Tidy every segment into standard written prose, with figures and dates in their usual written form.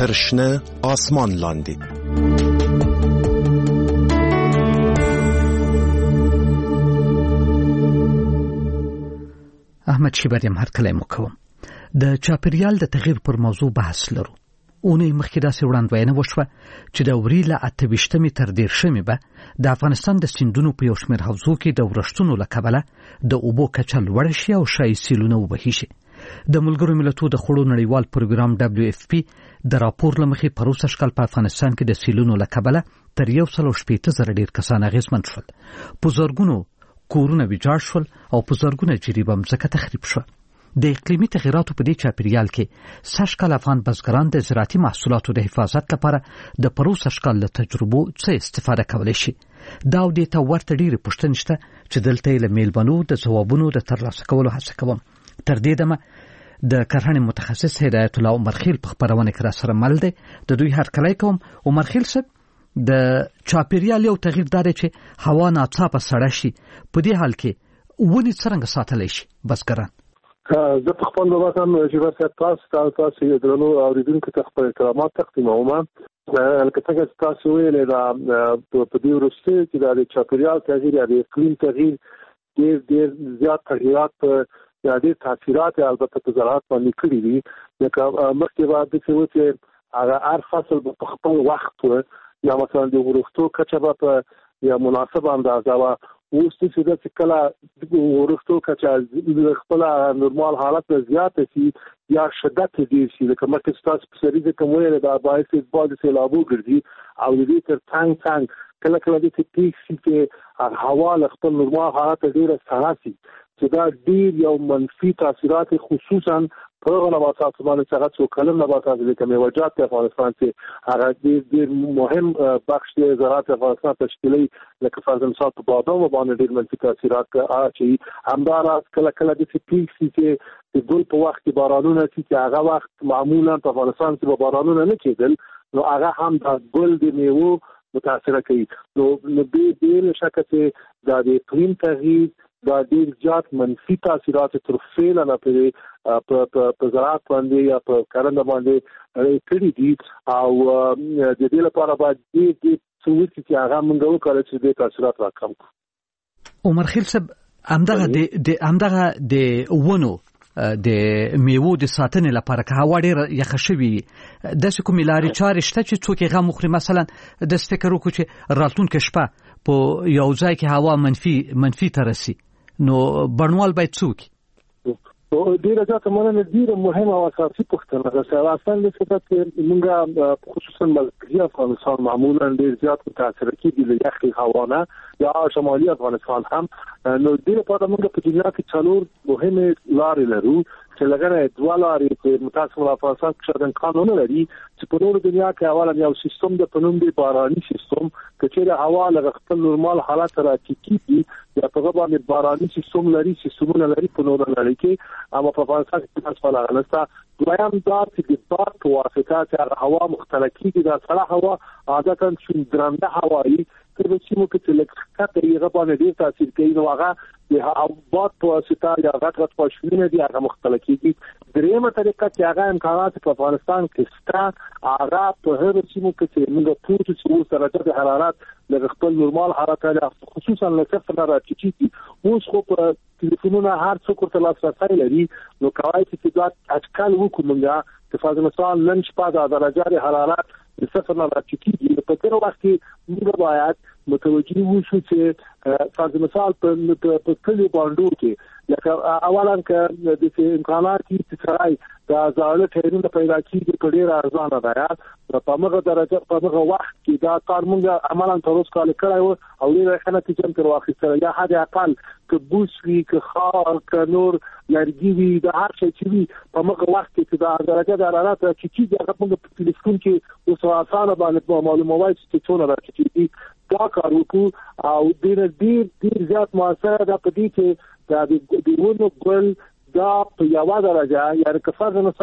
تر شنه آسمان لاندې. احمد شیبریم هر کله مو کوم د چاپیریال د تغییر پر موضوع بحث لرو. اونې مخکې داسې وړاندوینه وشوه چې د اوري له 28 تر 13 به د افغانستان د سیندونو په یو شمېر حوضو کې د ورښتونو له کبله د اوبو کچه لوړه شي او ښایي سیلونه وبهي شي. د ملګرو ملتونو د خوړو نړیوال پروګرام WFP د راپور له مخې په روسي شکل په افغانستان کې د سیلونو له کبله تر 180,000 ډیر کسان اغېزمن شول. په زرګونو کورونه ویجاړ شول او په زرګونه جریبه مځکه تخریب شوه. د اقلیمي تغیراتو په دې چاپیریال کې سږکال افغان بزګران د زراعتي محصولاتو د حفاظت لپاره د پروسه شکل له تجربو څخه استفاده کولی شي. دا او دې ته ورته ډېرې پوښتنې شته چې دلته یې له میلمنو د ځوابونو د ترلاسه کولو هڅه کوم. تر دې دمه د کرهڼې متخصص هدایت الله عمرخیل په خپرونه کې را سره مل دی. د دوی هرکلی کوم. عمرخیل صاحب، د چاپیریال یو تغییر دا دی چې هوا ناڅاپه سړه شي. په دې حال کې ونې څرنګه ساتلی شي بزګران؟ زه په خپل نوبت هم چې تاسو یې درنو اوریدونکو ته خپل احترامات تقدیموم. لکه څنګه چې تاسو ویلې دا په دې وروسته چې د چاپیریال تغییر یا د اقلیم تغییر ډېر زیات تغییرات یا ډېر تاثیرات البته په زراعت باندې کړي دي. لکه مخکې بعد چې و چې هغه هر فصل په خپل وخت یا مثلا د ورښتو کچه به په یا مناسبه اندازه وه. اوس چې د کله ورښتو کچه خپل نورمال حالت نه زیاته شي یا شدت ډېر شي، لکه مخکې ستاسو په سریزه کې مو ویل دا باعث د سیلابو ګرځي او د دې تر څنګ کله داسې پیښ شي چې هوا له خپل نورمال حالت ډېره سړه شي چې دا ډېر یو منفي تاثیرات خصوصا په هغه نباتاتو باندې چې هغه څو کلم نباتات لکه میوه‌جات د افغانستان چې هغه ډېر مهم بخش د زراعت افغانستان تشکیلي، لکه فرض مثال په بادامو باندې ډېر منفي تاثیرات اچوي. همداراز کله داسې پیښ شي چې د ګل په وخت کې بارانونه شي چې هغه وخت معمولا په افغانستان کې بارانونه نه کېدل، نو هغه هم د ګل د میوو متاثر کوي. نو دې شکه چې د اقلیم تغییر دا ډېر زیات منفي تاثیرات تر فعلا نه په زراعت باندې یا په کرنه باندې کړي دي او د دې لپاره باید دې څه چې هغه موږ وکړو چې دې تاثیرات راکم کړو. عمرخیل صاحب، همدغه د ونو د میوو د ساتنې لپاره که هوا ډېره یخه شوې داسې کومې لارې چارې شته چې څوک یې غم وخوري؟ مثلا داسې فکر وکړو چې راتلونکې شپه په یو ځای کې هوا منفي ته رسي، نو بڼوال باید څوک ډیره ځکه مننه ډیره مهمه او اساسي پوښتنه ده چې اصل د څه موږ خصوصا مرکزي افغانستان معمولا ډیر زیات متاثر کیږي د یخي هوا نه یا شمالي افغانستان هم. نو ډیره په موږ په دنیا کې څلور مهمه لارې لرو چې لګره دوه لارې په متاسفانه افغانستان کې شدن قانون لري چې په نورو دنیا کې اوله یو سیستم د پنوم دی باراني سیستم چې هوا له خپل نورمال حالت راټیټي یا په باندې باراني سیستم لري، سیستمونه لري په نورو لړۍ کې. اما په افغانستان کې تاسو فعال نشته. دویم دا چې د باد په واسطه چې هوا مختلف کیږي، دا سړه هوا عادتاً چې درنده هوایی تر سیمو کې چې لکه یې غوښنه ډیر تاثیر کوي، نو هغه د باد په واسطه یا غټ پښینه دي هغه مختلف کیږي. دریمه طریقه چې هغه امکانات په افغانستان کې شته هغه په هر سیمو کې چې موږ ټول چې درجه د حرارت د خپل نورمال حالت خصوصا له صفر نه راټیټي. اوس خو په ټلیفونونو هر څوک ورته لاسرسی لري، نو کوي چې دا اټکل وکړو موږ چې فرض مثال نن شپه د درجه حرارت د صفر نه راټیټي. په تیر وخت کې موږ باید متوجه وشو چې فرض مثال په کلی باندې کې لکه اولا که د امکانات چې سړی دا ځاله ټیرونه پیدا کیږي په ډیر ارزانه ده، په هغه درجه په هغه وخت کې دا کار موږ عملاً تر اوسه کال کړی او ډیره ښه نتیجه تر واخیستله. یا حد اقل که بوس وي که خار که نور لرګي وي د هر شي چې وي په هغه وخت کې دا درجه د حرارت راټیټي هغه موږ په ټلیفون کې اوس اسانه باندې معلوموي چې څونه راټیټي. دا کار وکړو او ډیر زیات موثر ده په دې چې د ونو ګل دا په یو درجه یعنی که فرض مثال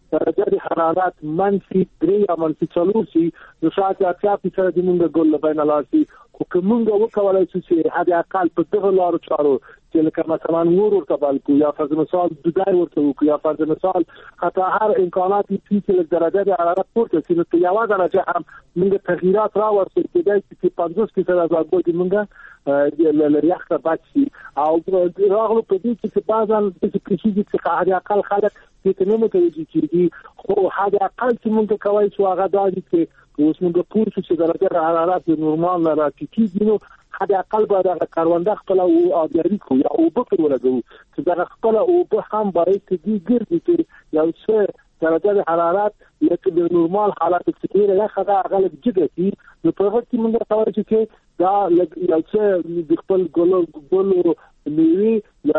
درجه حرارت -3 یا -4 شي نو شاید 80% د موږ ګل بین لاسي خو کومه وکولای شو چې حد اقل په دغه لارو چارو چې لکه مثلا ورته بالکو یا فرض مثال دبي ورته وکړو یا فرض مثال حتی هر امکانات چې درجه د حرارت پورته شي نو یو درجه هم موږ تغییرات راوړو چې د 50% از وګړي موږ لریاخته بچي او راغلو په دې چې بعضاً چې کیږي چې حد اقل خلک چې نه متوجي کیږي خو حد اقل چې موږ کوي چې هغه د دې چې اوس موږ پورته چې درجه حرارت نورمال نه راکېږي نو حد اقل باید هغه کارونده خپل او آبیاری کو یا او بکر ولګو چې دا خپل او به هم باید چې ګرځي چې یو څه درجه حرارت لکه د نورمال حالت کې نه خدا غلط جګي نو په وخت کې موږ کوي چې دا یو څه د خپل ګلو نیوي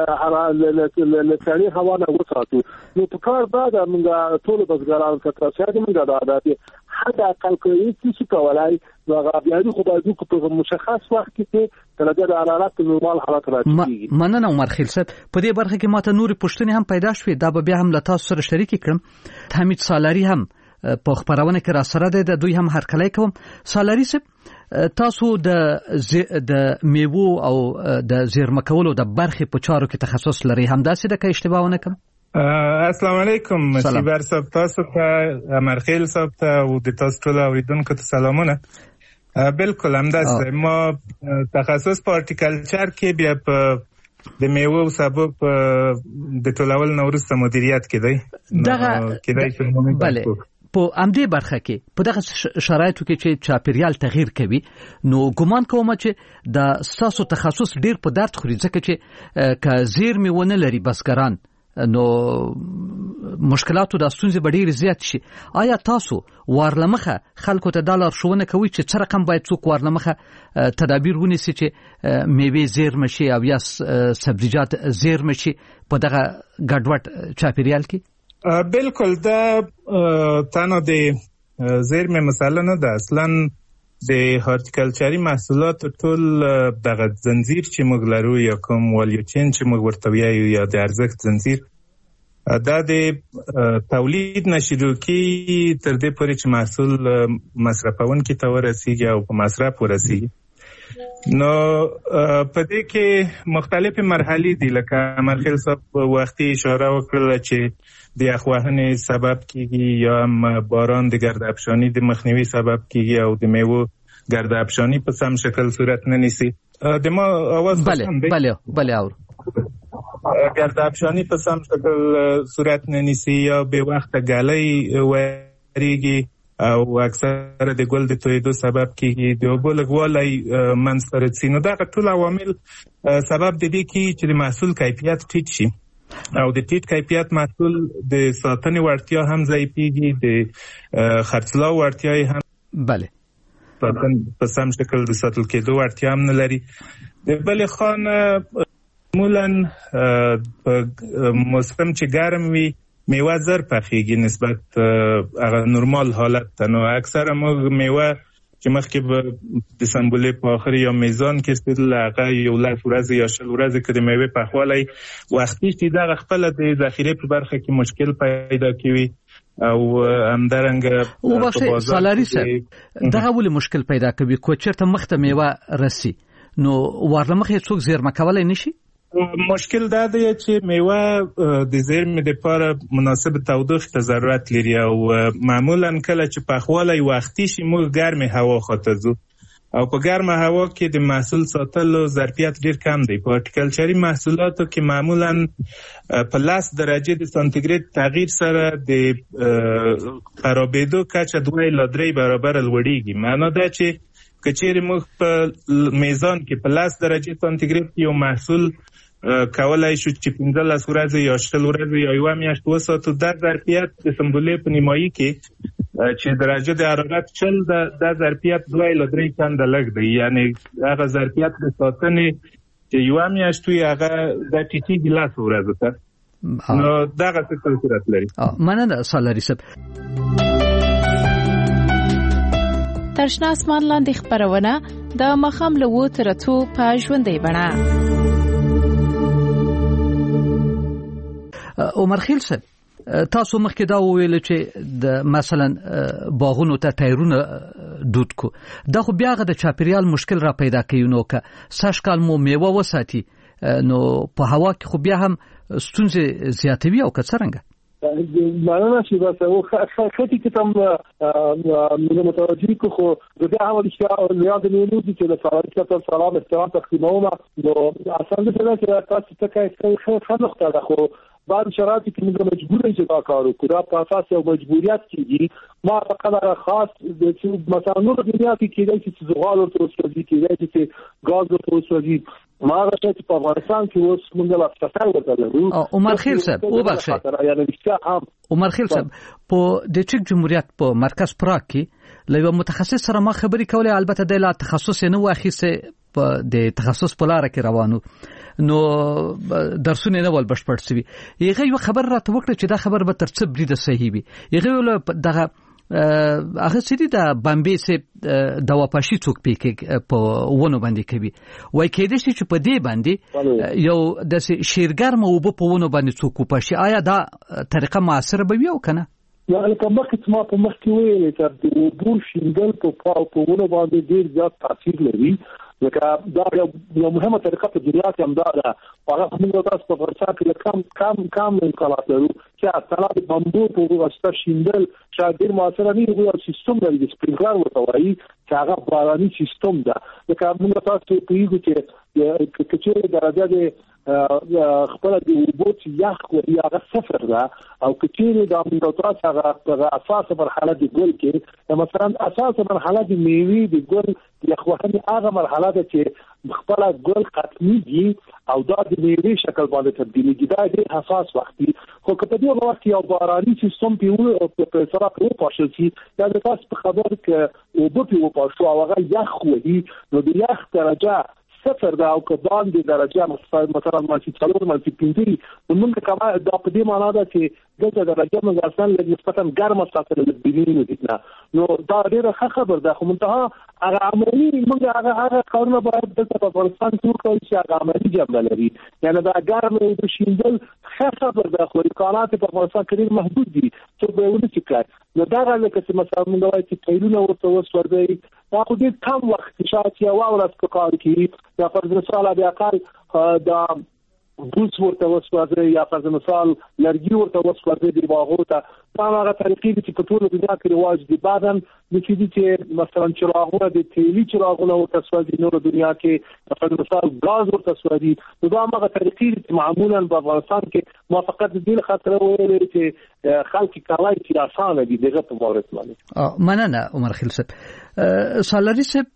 لساني هوا نه وساتو نو په کار بعد موږ ټول بزګران څخه چې موږ دا عادت حد اقل کوي چې کولای هغه بیا خو باید په مشخص وخت کې درجه حرارت نورمال حالت راځي. مننه عمر خیل صاحب په دې برخه کې ماته نورې پوښتنې هم پیدا شوې دا به بیا هم له تاسو سره شریک کړم. حمید سالاری هم په خبرونه کې را سره ده دوی هم هرکلی کوم. سالاری صاحب تاسو د میوو او د زیرمه کولو د برخې په چارو کې تخصص لري همداسې ده که اشتباه ونه کوم؟ السلام علیکم شیبر صاحب تاسو ته عمر خیل صاحب ته او د تاسو ټول اوریدونکو ته سلامونه. بالکل همداسې ما تخصص په هارټیکلچر کې بیا په د میوو او سبو د ټولول نو وروسته مدیریت کې دی بله په امدې برخه کې په دغه شرایطو کې چې چاپیریال تغییر کوي نو ګومان کوم چې د تاسو تخصص ډیر په درد خوري ځکه چې که زیرمې ونه لري بزګران نو مشکلاتو د ستونزې به ډېرې زیات شي. آیا تاسو وارلمخه خلکو ته دا لارښوونه کوي چې څه رقم باید څوک وارلمخه تدابیر ونیسي چې میوې زیرمه شي او یا سبزیجات زیرمه شي په دغه ګډوډ چاپیریال کې؟ بالکل دا تنها د زیرمه مسله نه ده، اصلا د هارټیکلچري محصولات ټول دغه زنجیر چې موږ لرو یا کوم والیو چین چې موږ ورته وایو یا د ارزښت زنجیر دا د تولید نه شروع کیږي تر دې پورې چې محصول مصرفونکي ته ورسیږي او په مصرف ورسیږي. نو په دې کې مختلفې مرحلې دي لکه مرخیل صاحب وختي اشاره وکړه چې د یخوهنې سبب کیږي یا باران د ګردافشانی د مخنیوي سبب کیږي او د میوو ګردافشانی په سم شکل صورت نه نیسي. د ما اواز بله اور ګردافشانی په سم شکل صورت نه نیسي یا به وخت غلې وریږي او اکثر د ګل د تویدو سبب کیږي د اوبو لګوالي منځته راځي. نو دا ټول عوامل سبب د دې کې چې د محصول کیفیت ټیټ شي او د ټیټ کیفیت محصول د ساتنې وړتیا هم ضعیفېږي، د خرڅلاو وړتیا هم بله په سم شکل د ساتل کېدو وړتیا هم نه لري. د بلې خان معمولا موسم چې ګرم وي میوه زر پخېږي نسبت هغه نورمال حالت ته. نو اکثره موږ میوه چې مخکې به د سنبلې په آخر یا میزان کې ستل هغه 11 ورځې یا 20 ورځې کې د میوې پخوالی وختي چې دغه خپل د ذخیره په برخه کې مشکل پیدا کوي او همدارنګه او باشه سالاری صاحب دغه ولې مشکل پیدا کوي کو چیرته مخته میوه رسی نو وارلمخه څوک زیرمه کولای نشي؟ مشکل دا دی چې میوه د زیرمې لپاره مناسب تودوخه ته ضرورت لري او معمولا کله چې پخوالی وختي شي موږ ګرمه هوا خاطر ځو او په ګرمه هوا کې د محصول ساتلو ظرفیت ډیر کم دی. په هارټیکلچري محصولاتو کې معمولا په 10 درجه د سانتیګریډ تغییر سره د خرابېدو کچه 2 الی 3 برابر لوړیږي. معنا دا چې کچېرې موږ په میزان کې په 10 درجه سانتیګریډ یو محصول کولای شو چې 15 ورځې یا 20 ورځې یا یو میاشت وساتو د ظرفیت د سمبولې په نیمایي کې چې درجه د حرارت 40 د ظرفیت 2 الی 3 چنده لږ دی. یعنی هغه ظرفیت د ساتنې چې یو میاشت وي هغه د ټیټي ګلاس ورځو ته نو دغه څه صورت لري. مننه سالاری صاحب. ترشنا اسمان لاندې خبرونه د مخام له و تر اتو په ژوندۍ بڼه. عمر خیل صاحب تاسو مخکې دا وویل چې د مثلا باغونو ته ټایرونه دود کو دا خو بیا د چاپیریال مشکل را پیدا کوي نو که سږکال مو میوه وساتي نو په هوا کې خو بیا هم ستونزې زیاتوي او که څرنګه معنا شي بس او خاطی کې تم متوجه کو خو د هغه اشیاء یاد نه لودي چې له سلام سلام احترام تقدیمونه نو اصل څه چې تاسو ته کوي خلک ته خو بعض شرایط کې موږ مجبور یو چې دا کار وکړو په اساس یو مجبوریت کېږي ما په قدر خاص چې مثلا نور دنیا کې کېدای چې زغال او توسوځي کېدای چې غاز او توسوځي ما راځي چې په افغانستان کې اوس موږ لا فتح ورته عمر خیل صاحب او بخښه عمر خیل صاحب په د چک جمهوریت په مرکز پراګ کې له یو متخصص سره ما خبرې کولې البته د لا تخصص نه واخیسه په د تخصص په لار کې روانو نو درسونه نه ول بشپړ سوي یغه یو خبر راته وکړه چې دا خبر به تر څه بریده صحیح وي یغه دغه هغه سړي د بامبي سه د واپاشي څوک پېکې په ونه باندې کوي وای کېدې چې په دې باندې یو د شیرګر مو په ونه باندې څوک پاشي آیا دا طریقه موثر به وي او کنه یا لکه مخکې ما په مخکې ویل چې د بور شینګل په ونه باندې ډیر زیات تاثیر لري لکه دا یو مهمه طریقه په دنیا کې هم دا هغه موږ تاسو په ورڅا کې کم امکانات لرو چې اصلا د بامبو په واسطه شیندل شاید ډیر موثر نه وي او سیستم لري د سپرینکلر ورته وایي چې هغه باراني سیستم ده لکه موږ تاسو په یو کې چې درجه د خپل د وبوت یخ او هغه صفر ده او کچېره د امنیت هغه اساسه مرحله د ګل کې مثلا اساسه مرحله د میوي د ګل یخوهنه هغه مرحله ده چې خپل ګل ختمي دي او دا د میوي شکل باندې تبدیلېږي دا ډېر حساس وخت دی خو کله په وخت یو باراني سیستم په سره په پاشل شي دا د تاسو په خبر کې وبوت یو پاشو هغه یخ وي نو د یخ درجه صفر دا او کدان د درجه مثلا مالتي 4 مالتي 5 ومنګه کما دا په دې معنی ده چې دغه درجه موږ اصلا نسبتا ګرمه ساتل بینو دي نو دا ډیره خبر ده خو منتها هغه عملی موږ هغه کارونه باید د افغانستان ټول کوي چې هغه عملی جوړ لري یعنی دا ګرمه د شیندل خبر ده خو امکانات په افغانستان کې محدود دي چې به ونه چې نو دا لکه چې مثلا موږ وایو چې پیلونه ورته وسوردي دا خو ډیر کم وخت شاته یو ورځ کار کوي یا فرض مثال بیا کال دا بوس ورته وسوځي یا فرض مثال لرګي ورته وسوځي د باغو ته دا هغه طریقې چې په ټول دنیا کې رواج دي بعدن چې مثلا چراغونه د تیلي چراغونه ورته وسوځي نور دنیا کې فرض مثال غاز ورته وسوځي دا هغه طریقې چې معمولا په افغانستان کې موافقت دي خاطر ویل چې خلک کولای چې آسان دي دغه په مورد باندې مننه عمر خیل صاحب سالاري صاحب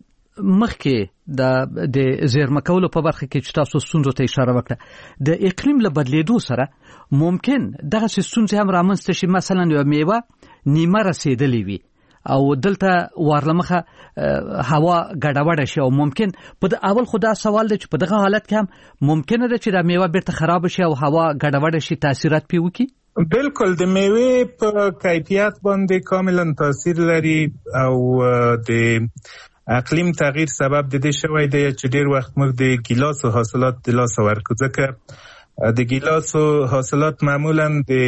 مخکې د زیرمه کولو په برخه کې چې تاسو ستونزو ته اشاره وکړه د اقلیم له بدلیدو سره ممکن دغه ستونزې هم رامنځته شي مثلا یو میوه نیمه رسیدلې وي او دلته ورلمخه هوا ګډوډه شي او ممکن په اول خدا سوال دی چې په دغه حالت کې هم ممکن ده چې د میوه بیرته خراب شي او هوا ګډوډه شي تاثیرات پی وکړي بالکل د میوه په کیفیت باندې کاملا تاثیر لري او د اقلیم تغییر سبب د دې شوی دی چې ډیر وخت موږ د ګیلاسو حاصلات د لاس ورکو ځکه د ګیلاسو حاصلات معمولا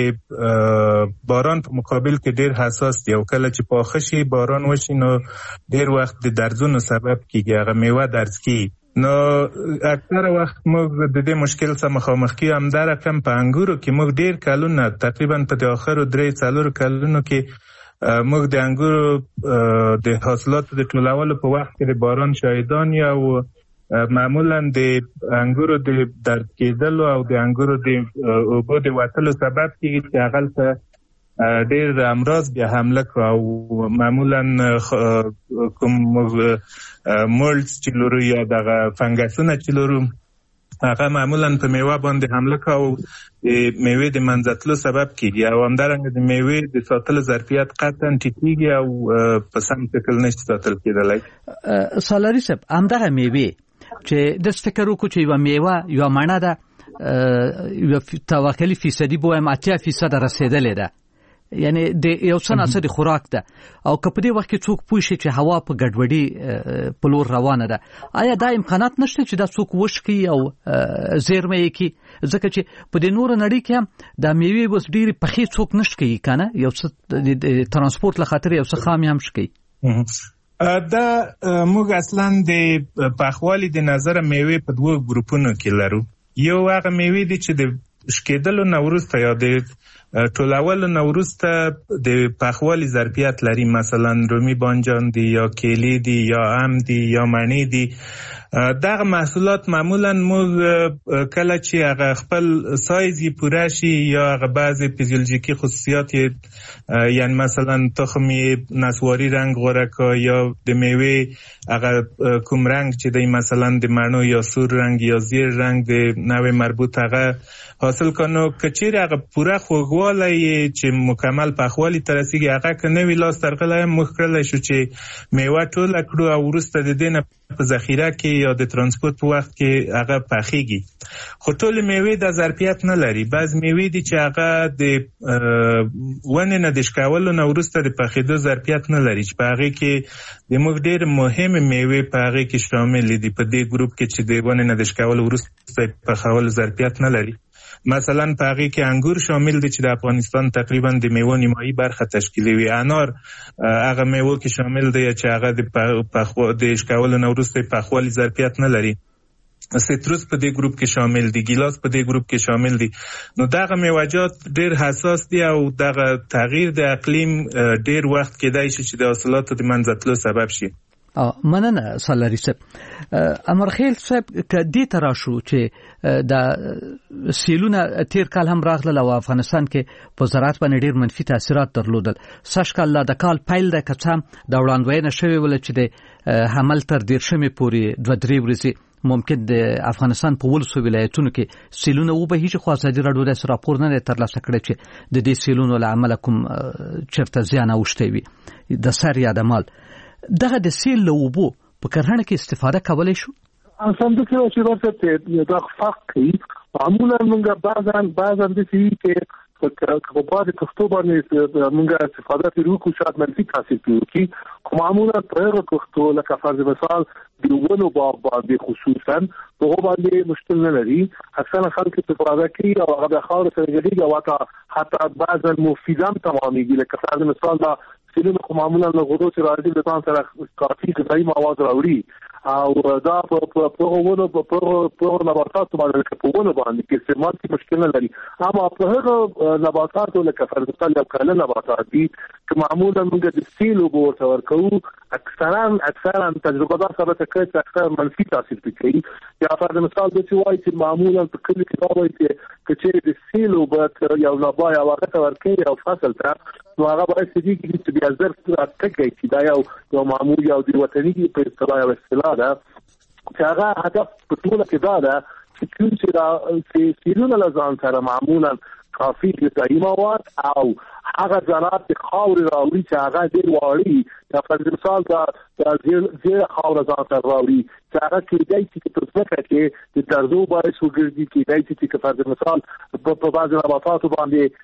د باران په مقابل کې ډیر حساس دي او کله چې پاخه شي باران وشي نو ډیر وخت د درزونو سبب کیږي هغه میوه درز کیږي نو اکثره وخت موږ د دې مشکل سره مخامخ کیو هم در رقم په انګورو کې موږ ډیر کلونه تقریبا په اخرو 3-4 کلونو کې موږ د انګورو د حاصلاتو د ټولولو په وخت کې د باران شاهدان او معمولا د انګورو د درد کېدلو او د انګورو د اوبو د وتلو سبب کېږي چې هغه ته ډېر امراض بیا حمله کوي او معمولا کوم مولډز چې لرو یا دغه فنګسونه چې لرو هغه معمولا په میوه باندې حمله کوي د میوه د منځتلو سبب کیږي او همدارنګه د میوه د ساتلو ظرفیت قطعا ټیټیږي او په سم شکل نشي ساتل کېدلای سالاري صاحب همدغه میوه چې د فکر وکړو چې یو میوه یو معنی ده یو توکلی فیصدي بویم 80% رسیدلې ده یعنی د یو څه ناڅه خوراک ده او که په دې وخت کې څوک پوه شي چې هوا په ګډوډي په لور روانه ده، آیا دا امکانات نشته چې دا څوک وشکي او زیرمه یې کی؟ ځکه چې په دې نور نړۍ کې هم د میوې بس ډېری پخې څوک نشکي کنه، یو څه د ترانسپورت لخاطر یو څه خامي هم شکي. دا موږ اصلا د پخوالي د نظر میوې په دوه ګروپونو کې لرو. یو هغه میوې دي چې د شکېدلو نه وروسته یا د ټولولو نه وروسته د پخوالي ظرفیت لري، مثلا رومي بانجان دي یا کیلې دي یا ام دي یا مڼې دي. دغه محصولات معمولا موږ کله چې هغه خپل سایز یې پوره شي یا هغه بعض فیزیولوژیکي خصوصیات یعنی مثلا تخم یې نسواري رنګ غوره کا یا د میوې هغه کوم رنګ چې دی مثلا د مڼو یا سور رنګ یا زیر رنګ د نوع مربوط هغه حاصل کنو، کچیر هغه پوره خوږوالی چې مکمل پخوالی ترسیږي هغه که نوی لاس ترغلی موږ کړلی شو چې میوه ټوله کړو او وروسته د دې نه په ذخیره کې یا د ترانسپورت په وخت کې هغه پخیږي. خو ټول میوې د ظرفیت نه لري. بعض میوې دي چې هغه د ونې نه د شکولو نه وروسته د پخېدو ظرفیت نه لري، چې په هغې کې د موږ ډېر مهم میوې په هغې کې شامل دي په دې ګروپ کې چې د ونې نه د شکولو وروسته پخولو ظرفیت نه لري. مثلا په هغې کې انګور شامل دي چې د افغانستان تقریبا د میوو نیمایي برخه تشکیلوي. انار هغه میوو کې شامل دی چې هغه د شکولو نه وروسته پخوالي ظرفیت نه لري. سیتروس په دې ګروپ کې شامل دي، ګیلاس په دې ګروپ کې شامل دي. نو دغه میوه‌جات ډېر حساس دي او دغه تغییر د اقلیم ډېر وخت کېدای شي چې د حاصلاتو د منځ سبب شي. مننه سالاري صاحب. امرخیل صاحب که دې ته راشو چې د سیلونه تیر کال هم راغله او افغانستان کې په زراعت باندې ډېر منفي تاثیرات درلودل. سږ کال د کال پیل د کڅام د وړاندوینه شوی ول چې د حمل تر 13 پورې 2-3 ورځې ممکن د افغانستان په ولسو ولایتونو کې سیلونه وبهیږي، خو ازادي راډیو د راپور نه ترلاسه کړی چې د دې سیلونو له امله کوم چرته زیان اوښتی وي د سر یا د مال. دغه د سیل له اوبو په کرهڼه کې استفاده کولی شو؟ اسانه کې چې ورته دا فرق کوي. معمولا موږ بعضاً د سې کې په بعض کښتو باندې موږ استفاده کوو شاید منفي تاثیر کوي. معمولا په هغه کښتو لکه فرض مثال د ونو باندې خصوصا په هغه باندې مشکل نه لري. اکثره خلک استفاده کوي او هغه د خاور سره جوړیږي او حتی بعضاً مفیدان تمامېږي. لکه فرض مثال دا سیلونه معمولا له غوړو سره راځي د ځان سره کافي غذایي مواد راوړي او دا په ونو په نباتاتو باندې په ونو باندې کې استعمال کې مشکل نه لري. اما په هغه نباتاتو لکه فرض مثال یو کله نباتات دي چې معمولا موږ د سیلو بوته ورکو اکثرا تجربه دار ثابته کوي چې اکثر منفي تاثیر کوي. یا فرض مثال د څه وایي چې معمولا په کلی کې دا وایي چې د سیلو بوته یو نبات یا هغه ورکوي او فصل ته نو هغه باید چې بیا ځر راټکي چې دا یو معمول یو د وطني په اصطلاح او اصطلاح ده چې هغه هدف په ټوله کې دا ده چې کوم چې سیلونه له ځان سره معمولا کافي غذایي مواد او هغه ځانات د خاورې راوړي چې هغه ډېر واړي. یا فرض مثال دا زیر خاور ځان سره راوړي چې هغه کېدای شي چې په ځمکه کې د درزو باعث وګرځي، کېدای شي چې فرض مثال په بعضو نباتاتو باندې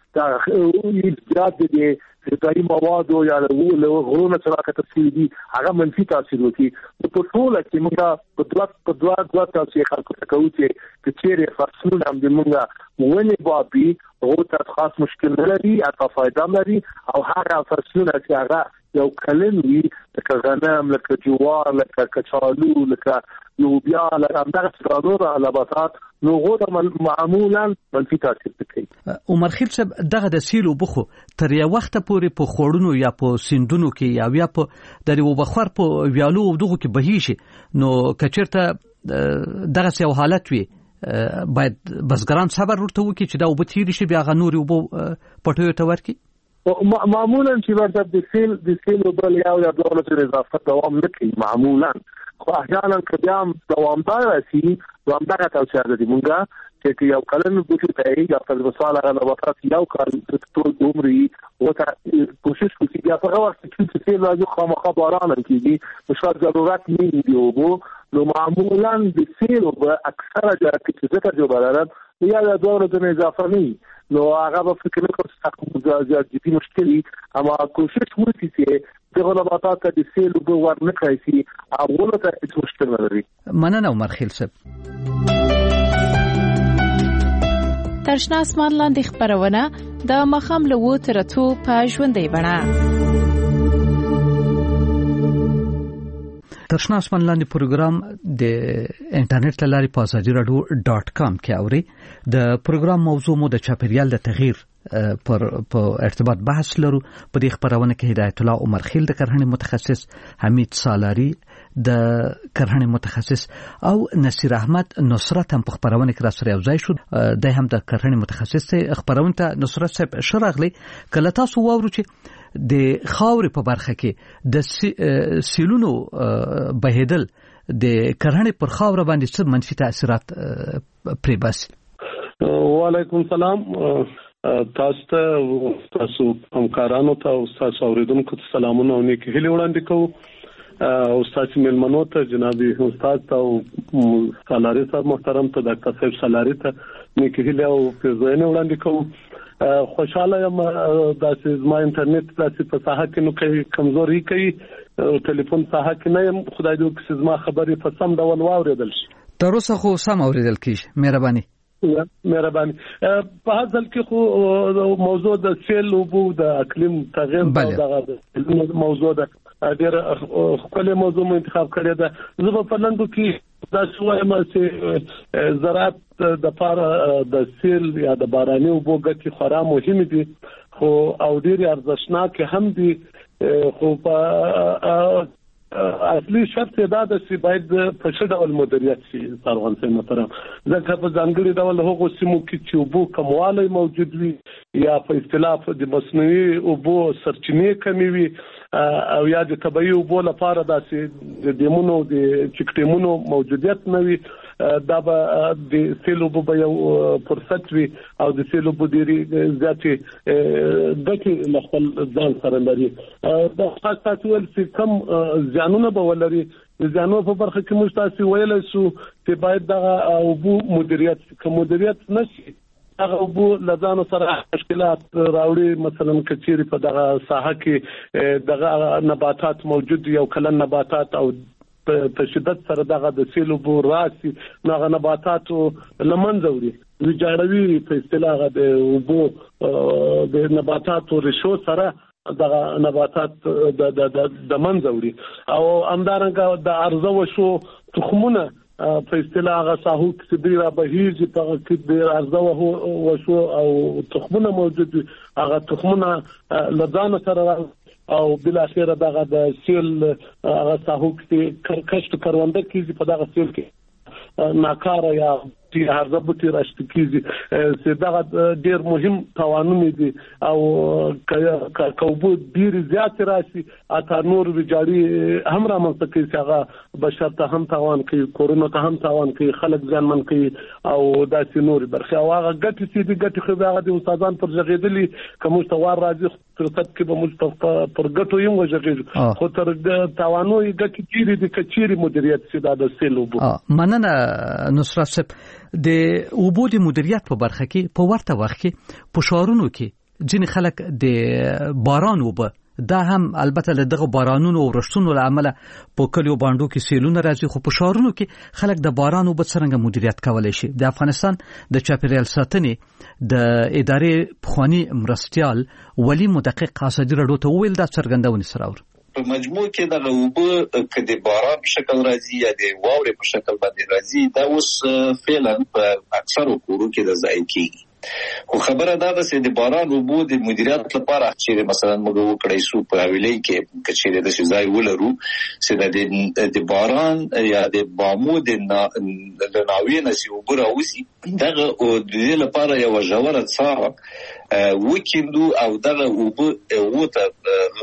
دا زیات دي غذایي مواد یا له غرونو سره تفصیل دي هغه منفي تاثیر وکړي. په ټوله کې موږ په دوه تاثیر خلکو ته کوو چې چیرې فصلونه هم د موږ ونې بابي هغه ته خاص مشکل نه لري، حتی فایده هم لري او هغه فصلونه چې هغه یو کلن وي لکه غنم، لکه جوار، لکه کچالو، لکه لوبیا، لکه همدغه نور نباتات نو هغه معمولا منفي تاثیر کوي. عمر خیل صاحب دغه د سیلو بخو تر یو وخت پورې په خوړونو یا په سیندونو کې یا په د وبخور په ویالو او دغه کې بهیږي، نو کچرته دغه یو حالت وي باید بزګران صبر ورته وکړي چې دا وب تیر شي بیا غنوري وب پټوي ته ورکی. معمولا چې ورته د سیل بل یو یا دوه لري اضافه دوام نه کوي معمولا، خو احيانا کبيام دوامدار شي دوامدار توسعه دي مونږه چې یو کلن بوټي ته یا په مثال هغه نباتات یو کال ټول عمري وته کوشش کوي بیا په وخت چې سیل راځي خامخا باران کیږي مشکل ضرورت نه دی نو معمولا د سیل او اکثره چې ذکر جو بلرد یا د 2 ورځې اضافه نه نو هغه به فکر نه کوي چې زیات جدي مشکل وي اما کوشش وکړي چې دغه نباتات د سیل او ورنه کوي هغه ته هیڅ مشکل نه لري. مننه عمر خیل صاحب. ترشنا اسمان لاندې خبرونه د مخام له و تر اتو په ژوندۍ بڼه. ترشنا اسمان لاندې پروګرام د انټرنیټ لارې په azadi.radio.com کې اوري. د پروګرام موضوع مو د چاپیریال د تغییر پر ارتباط بحث لرو. په دې خبرونه کې هدایت الله عمر خیل د کرهڼې متخصص، حمید سالاری د کرهڼې متخصص او نصیر احمد نصرت هم په خبرونه کې را سره یو ځای شو. د هم د کرهڼې متخصص ته خبرونه ته نصرت صاحب شرغلی کله تاسو واورو چې د خاورې په برخه کې د سیلونو بهیدل د کرهڼې پر خاور باندې څه منفي تاثیرات پرې باسي. وعلیکم السلام. تاسو همکارانو ته او تاسو اوریدونکو ته سلامونه او نیک هیلې وړاندې کوم. استاد ملمنو ته جناب استاد ته سالاری صاحب محترم ته ډاکټر صاحب سالاری ته نیک هیلې او پیرزوینه وړاندې کوم. خوشاله یم د ما انټرنیټ پلاتفورم په ساحه کې نو کوي کمزوري کوي ټلیفون ساحه کې نه یم. خدای دې وکړي چې ما خبرې په سم ډول واوریدل شي. تر اوسه خو سم اوریدل کیږي. مهرباني. په حاصل کې خو موضوع د سیل او بو د اقلیم تغیر دغه موضوع ده. ډېر خپل موضوع مو انتخاب کړی ده. زه په لندو کې دا شوایم چې زراعت د پاره د سیل یا د باراني او بو ګټي خورا مهم دي خو او ډېر ارزښتناک هم دي. خو په اصلي شرط دا ده چې باید په څه ډول مدیریت شي څرګند شي محترم. ځکه په ځانګړي ډول هغه سیمو کې چې اوبو کموالی موجود وي یا په اصطلاح د مصنوعي اوبو سرچینې کمې وي او یا د طبيعي اوبو لپاره داسې د ډیمونو د چکټیمونو موجودیت نه وي دا به د سیل اوبو به یو فرصت وي او د سیل اوبو ډېرې زیاتې ګټې له خپل ځان سره لري. دا تاسو ول چې کم ځانونه به ولري د ځانو په برخه کې موږ تاسو ویلای شو چې باید دا اوبو مدیریت کوم مدیریت نشي هغه اوبو لزانو سره مشکلات راوړي. مثلا کچيري په دغه ساحه کې دغه نباتات موجود یو کلن نباتات او په شدت سره دغه د سیل اوبو راسي نغه نباتاتو لمنځوري ویجاړوي په اصطلاح د اوبو د نباتاتو رشو سره دغه نباتات د منځوري او همدارنګه د ارزو وشو تخمونه په اصطلاح هغه ساحو کې ډیره بهیږي په کې د ارزو وشو او تخمونه موجود هغه تخمونه لزان سره او بل اخر دغه د سیل هغه ساحو کې کښت کرونده کیږي په دغه سیل کې ناکاره یا هر ضبطي راشد کیږي چې دغه ډیر مهم توانونه دي او کوبو ډیر زیات راشي اته نور ویجاړي هم را منځکي چې هغه بشر ته هم توان کوي کورونو ته هم توان کوي خلک ځانمن کوي او داسې نور برخه او هغه ګټي چې دي ګټي خو هغه د استادان پر ژغېدلي کوم توار راځي فرصت کې به موږ پر ګټو یم وژغېږو خو تر توانو یې ګټي چیرې د کچيري مدیریت چې د سیل وبو. مننه نصرت صاحب. د اوبو د مدیریت په برخه کې په ورته وخت کې په شهرونو کې ځینې خلک د باران اوبه دا هم البته له دغه بارانونو او رښتونو له امله په کلیو باندې کې سیلونه راځي خو په شهرونو کې خلک د باران اوبه څنګه مدیریت کولای شي. د افغانستان د چاپیریال ساتنې د ادارې پخوانی مرستیال ولی مدقق اسدی رډو ته ویل دا څرګندونه سره اور په مجموع کې د اوبه کدي باران په شکل راځي یا د واورې په شکل باندې راځي دا اوس فعلا په اکثر کورو کې د ځای کېږي. خو خبره دا ده چې د باران اوبو د مدیریت لپاره چې مثلا موږ وکړای شو په حواله کې کچېره د ځای ولرو چې د باران یا د بامو د ناوې نسی اوبو راوسی دغه د دې لپاره یو ژوره څاه وکیندو او دغه اوبو وته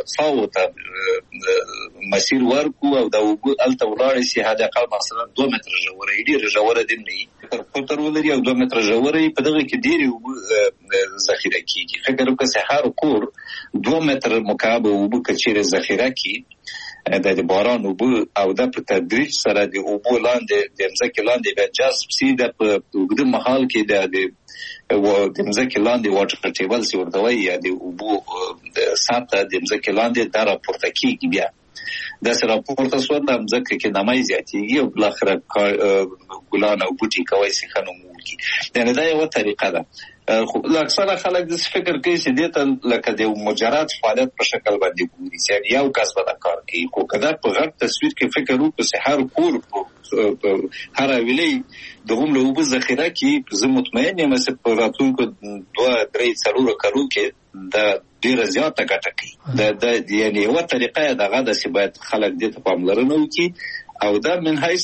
څاوته مسیر ورکو او دا اوبو الته ولاړ شي هدا اقل مثلا 2 متر ژوره ډیره ژوره دي نه تر پورته ولري او 2 متر ژوره په دغه کې ډیره ذخیره کیږي. فکر وکړئ هر کور 2 متر مکعب اوبو کچېره ذخیره کی د باران اوبه او د په تدریج سره د اوبو لاندې د ځمکې لاندې به جذب سي د په اوږده مهال کې د ځمکې لاندې واټر ټیبل سي ورته وایي یا د اوبو د سطح د ځمکې لاندې دا راپورته کیږي بیا دا سره راپورته شو د ځمکې کې نمای زیاتېږي او بالاخره ګلان او بوټي کوي سي خنومول کی یعنی دا یو طریقه ده خو اکثره خلک د فکر کوي چې دته لکه د مجرد فعالیت په شکل باندې ګوري چې یو کس به کار کوي خو کله په غټ تصویر کې فکر وکړو چې هر کور هر ویلې د غومله وب ذخیره کې زه مطمئن یم چې په راتلونکو 2-3 څلور کالو کې د ډیر زیاته ګټه کوي د یعنی یو طریقه دغه د سی باید خلک دې ته پاملرنه وکړي او دا من حیث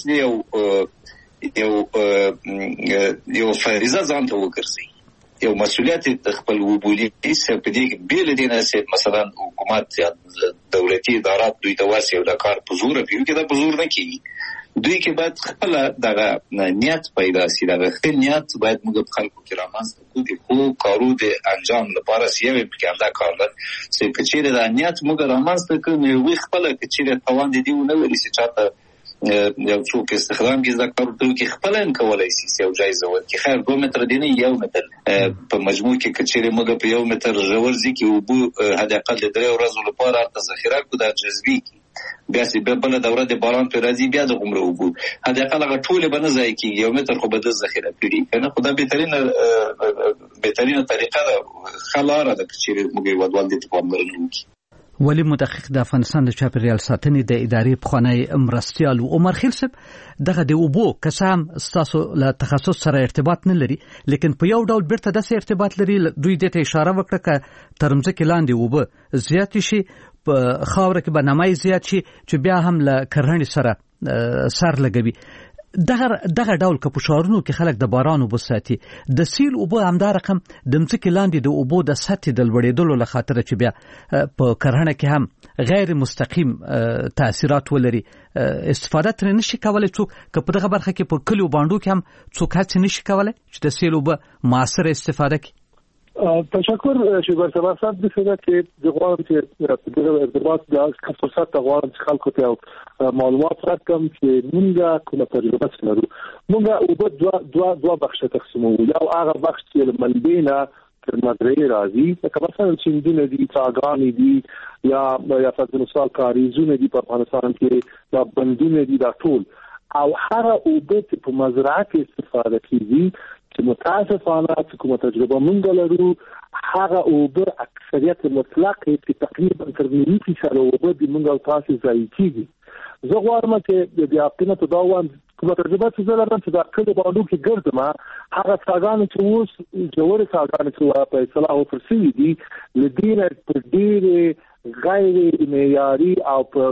یو فریضه ځان ته وګرځي یو مسؤلیت د خپل وبولي په دې کې بیل دي نه چې مثلا حکومت یا دولتي ادارات دوی ته واسي او د کار په زور پیو کې دا په زور نه کیږي دوی کې باید خپل دغه نیت پیدا شي دغه خپل نیت باید موږ خلکو کې رامنځته کوو د خو کارو د انجام لپاره سیوي په کې دا کار ده چې کچېره د نیت موږ رامنځته کوو وي خپل کچېره توان دي نه لري چې چاته یو څوک استخدام کې ذکر ورته کې خپل ان کولای شي یو جایزه ورکړي خیر 2 متر دی نه 1 متر په مجموع کې کچېره موږ په 1 متر ژور ځکه او بو هدا اقل د 3 ورځې لپاره ذخیره کو د جذبي بیا چې بل دوره د باران پر راځي بیا د عمره وګو هدا اقل غټول به نه ځای کې 1 متر خو به د ذخیره کړي کنه خدای بهترینه طریقه ده خلاره د کچېره موږ ودوال دي په عمرونه وکړي ولی مدقق د افغانستان د چاپیریال ساتنې د ادارې پخوانی مرستیال عمر خیل صاحب دغه د اوبو قسم تاسو له تخصص سره ارتباط نه لري لیکن په یو ډول بیرته د ارتباط لري دوی دته اشاره وکړه ک ترمځ کې لاندې اوبه زیات شي په خاور کې به نمای زیات شي چې بیا هم له کرهڼې سره سر لګوي دغه ډول که په شهرونو کې خلک د باران اوبه ساتي د سیل اوبه همدا رقم د ځمکې لاندې د اوبو د سطح د لوړېدلو له خاطر چې بیا په کرهڼه کې هم غیر مستقیم تاثیرات ولري استفاده ترې نشي کولای څوک که په دغه برخه کې په کلیو باندې کې هم څوک هڅه نشي کولای چې د سیل اوبه موثر استفاده کړي تشکر شیبر صاحب صاحب د څه کې د غواړم چې د ارتباط د خصوصات غواړم چې خلکو ته معلومات راکړم چې موږ کومه تجربه لرو موږ اوبه دوا بخښه تقسیمو یو هغه بخښ چې منبینا تر مدرسې راځي لکه مثلا چې دونه دي څاګانې دي یا په مثال کاریزونه دي په افغانستان کې یا بندونه دي دا ټول او هر اوبه په مزرعه کې استفاده کیږي چې متاسفانه کومه تجربه مونږ لرو هغه اوبه اکثریت مطلق په تقریبا تر 90% اوبه د مونږ او تاسو ځای کیږي زه غواړم چې د اپینه ته دا وان کومه تجربه چې زه لرم چې دا کله باندې کې ګرځم هغه څاګانې چې اوس جوړې څاګانې چې په اصطلاح فرسي دي لدینه په ډېر غیر معیاري او په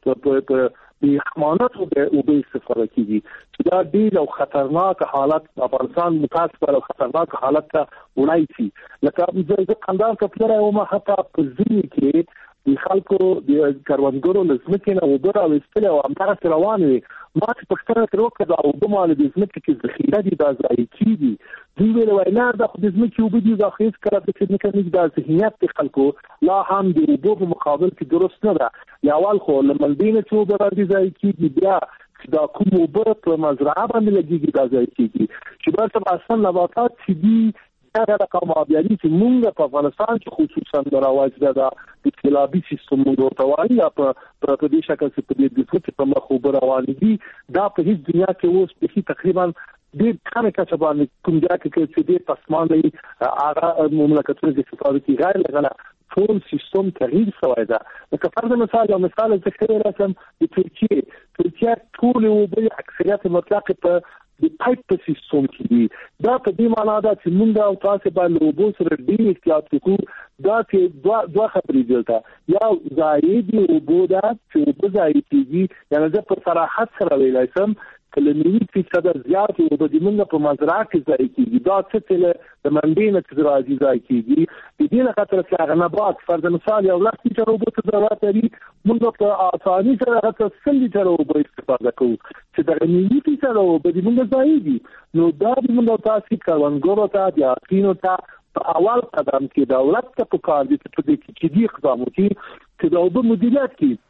حماناتو به اوبه استفاده کیږي دا ډیر او خطرناک حالت افغانستان متاسفانه او خطرناک حالت ته وړای شي لکه د قندار کپلره او ما حتی په ځینې کې د خلکو د کاروانګرو لزمکه نه اوبه او استل او همدغه روان وي ما چې پښتنه تر وکړه د اوبه مال د زمکه کې ذخیره دي دا ځای کیږي دوی ویل وای نه د زمکه اوبه دي دا خیس کړه چې میکانیک د ذهنیت خلکو لا هم د اوبو په مقابل کې درست نه ده یا اول خو لمنبینه چې اوبه راځي ځای کیږي بیا دا کوم اوبه په مزرعه باندې لګیږي دا ځای کیږي چې برته اصلا نباتات چې دي هغه رقم ابيالي چې موږ په افغانستان کې خصوصا د راوځي د اطلاعي سیستم موضوعي یا په دې شکل چې په دې د په مخ خبر روان دي دا په هیڅ دنیا کې اوس په تقریبا ډېر کمه کچه باندې کوم ځای کې چې د پسمانه هغه مملکتونو کې استفاده کوي غیر لغله ټول سیستم تغییر شوی دا لکه فرض مثال ذکر رسم د ترکیه ټول وبې اکثریت مطلق په د پایپ په سیستم کې دي دا په دې معنی ده چې موږ او تاسو باندې اوبو سره ډېر احتیاط وکړو دا چې دوه خبرې دي یا زائد اوبو دا چې اوبه زائد کیږي یعنی زه په صراحت سره ویلای شم کله 90% زیات اوبه د موږ په مزرعه کې ځای کیږي دا څه چې د منبینه چې راځي ځای کیږي د دې نه خاطر چې هغه نبات فرض مثال یو لږ چې اوبه ته ضرورت لري موږ په اساني سره هغه سل لیټر اوبه استفاده کوو چې د 90% اوبه د موږ ځای دي نو دا د موږ تاسو کاروانګرو ته د اقینو ته په اول قدم کې دولت ته په کار دي چې د دې اقدام وکړي چې د اوبه مدیریت کوي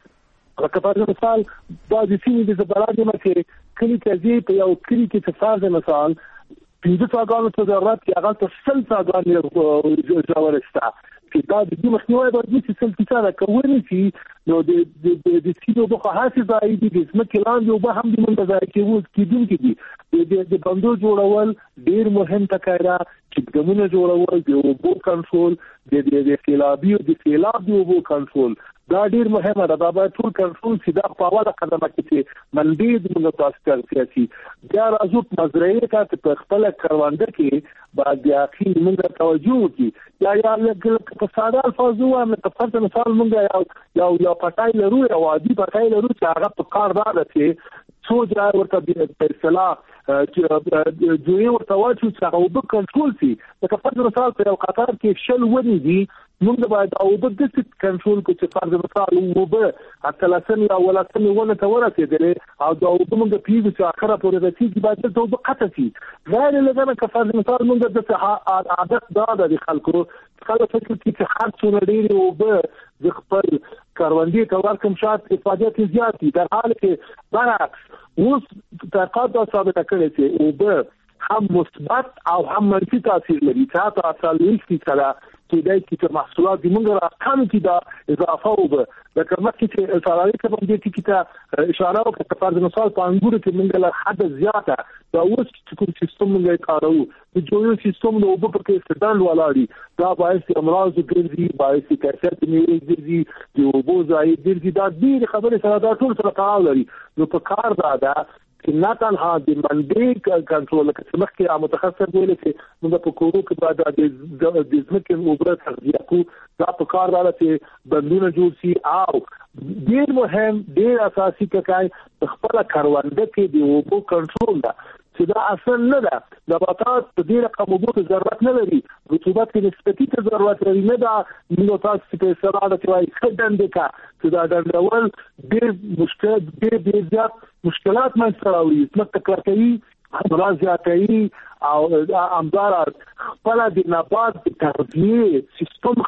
لکه په مثال بعضې سیمې د زبرادې مکه کلی کې په یو کلی کې څه فرض مثال 15 څاګانو ته ضرورت کې هغه ته 100 څاګانې ضرورت شته چې دا د دې مخنیوي باید چې څه څه کوي چې نو د سیدو په حاسه ځای دي د ځمکې لاندې او به هم د منځ کې د بندو جوړول ډیر مهم ټکی ده چې ګمونه جوړول د اوبو کنټرول د سیلاب د اوبو کنټرول دا ډیر مهمه ده. دا باید ټول کنټرول شي. دا په اوله قدمه کې چې منډې د متوسط سیاسي بیا راځو مزرعه ته په خپل کروانده کې باید د اخی موږ توجه وکړي یا لکه په ساده الفاظو هم په فرض مثال موږ یو پټای لرو او عادي پټای لرو چې هغه په کار راځي چې څو ځای ورته په اصطلاح چې دوی ورته واچو چې هغه وب کنټرول شي. لکه فرض مثال په یو قطار کې شل ونی دي موږ باید او د دې کنټرول کو چې فرض مثال وب اکلاسن یا ولاسن ونه ته ورسېدل او دا وب موږ پیږو چې اخره پورې د چې باید ته وب قطع شي. غیر لږه که فرض مثال موږ د عادت دا د خلکو فکر چې هر څو لري وب د خپل کاروندې ته ورکم شات افادیت زیاتی در حال کې برعکس اوس تقاضا ثابت کړي چې وب هم مثبت او هم منفي تاثیر لري. تاسو اصل لیکي کړه چې دای چې محصولات د موږ راکم کې دا اضافه وب د کمک چې سالاري ته باندې چې اشاره وکړه فرض مثال په انګورو کې موږ له حد زیاته دا اوس چې کوم سیستم موږ کارو د جوړو سیستم د وب په کې استدلال ولاړی دا باعث امراض ګرځي باعث کیفیت نیولې ګرځي د وبو ځای ګرځي دا ډېر خبره سره دا ټول سره تړاو لري. نو په کار دا چې نه تنها د منډې کنټرول کې مخکې متخصص ویل چې موږ په کورو کې باید د ځمکې اوبره تغذیه کو دا په کار راځي چې بندونه جوړ شي او ډېر مهم ډېر اساسي ټکی خپل کارونده کې د اوبو کنټرول ده چې دا اصل نه ده. نباتات په ډېر رقم اوبو ته ضرورت نه لري رطوبت کې نسبتي ته ضرورت لري نه دا نو تاسو په سره د توای خدمت کا چې دا ډول ډېر مشکل ډېر زیات مشکلات منځته راوړي څنګه تکراري امراض زیاتوي او امدار خپل د نبات د تغذیه سیستم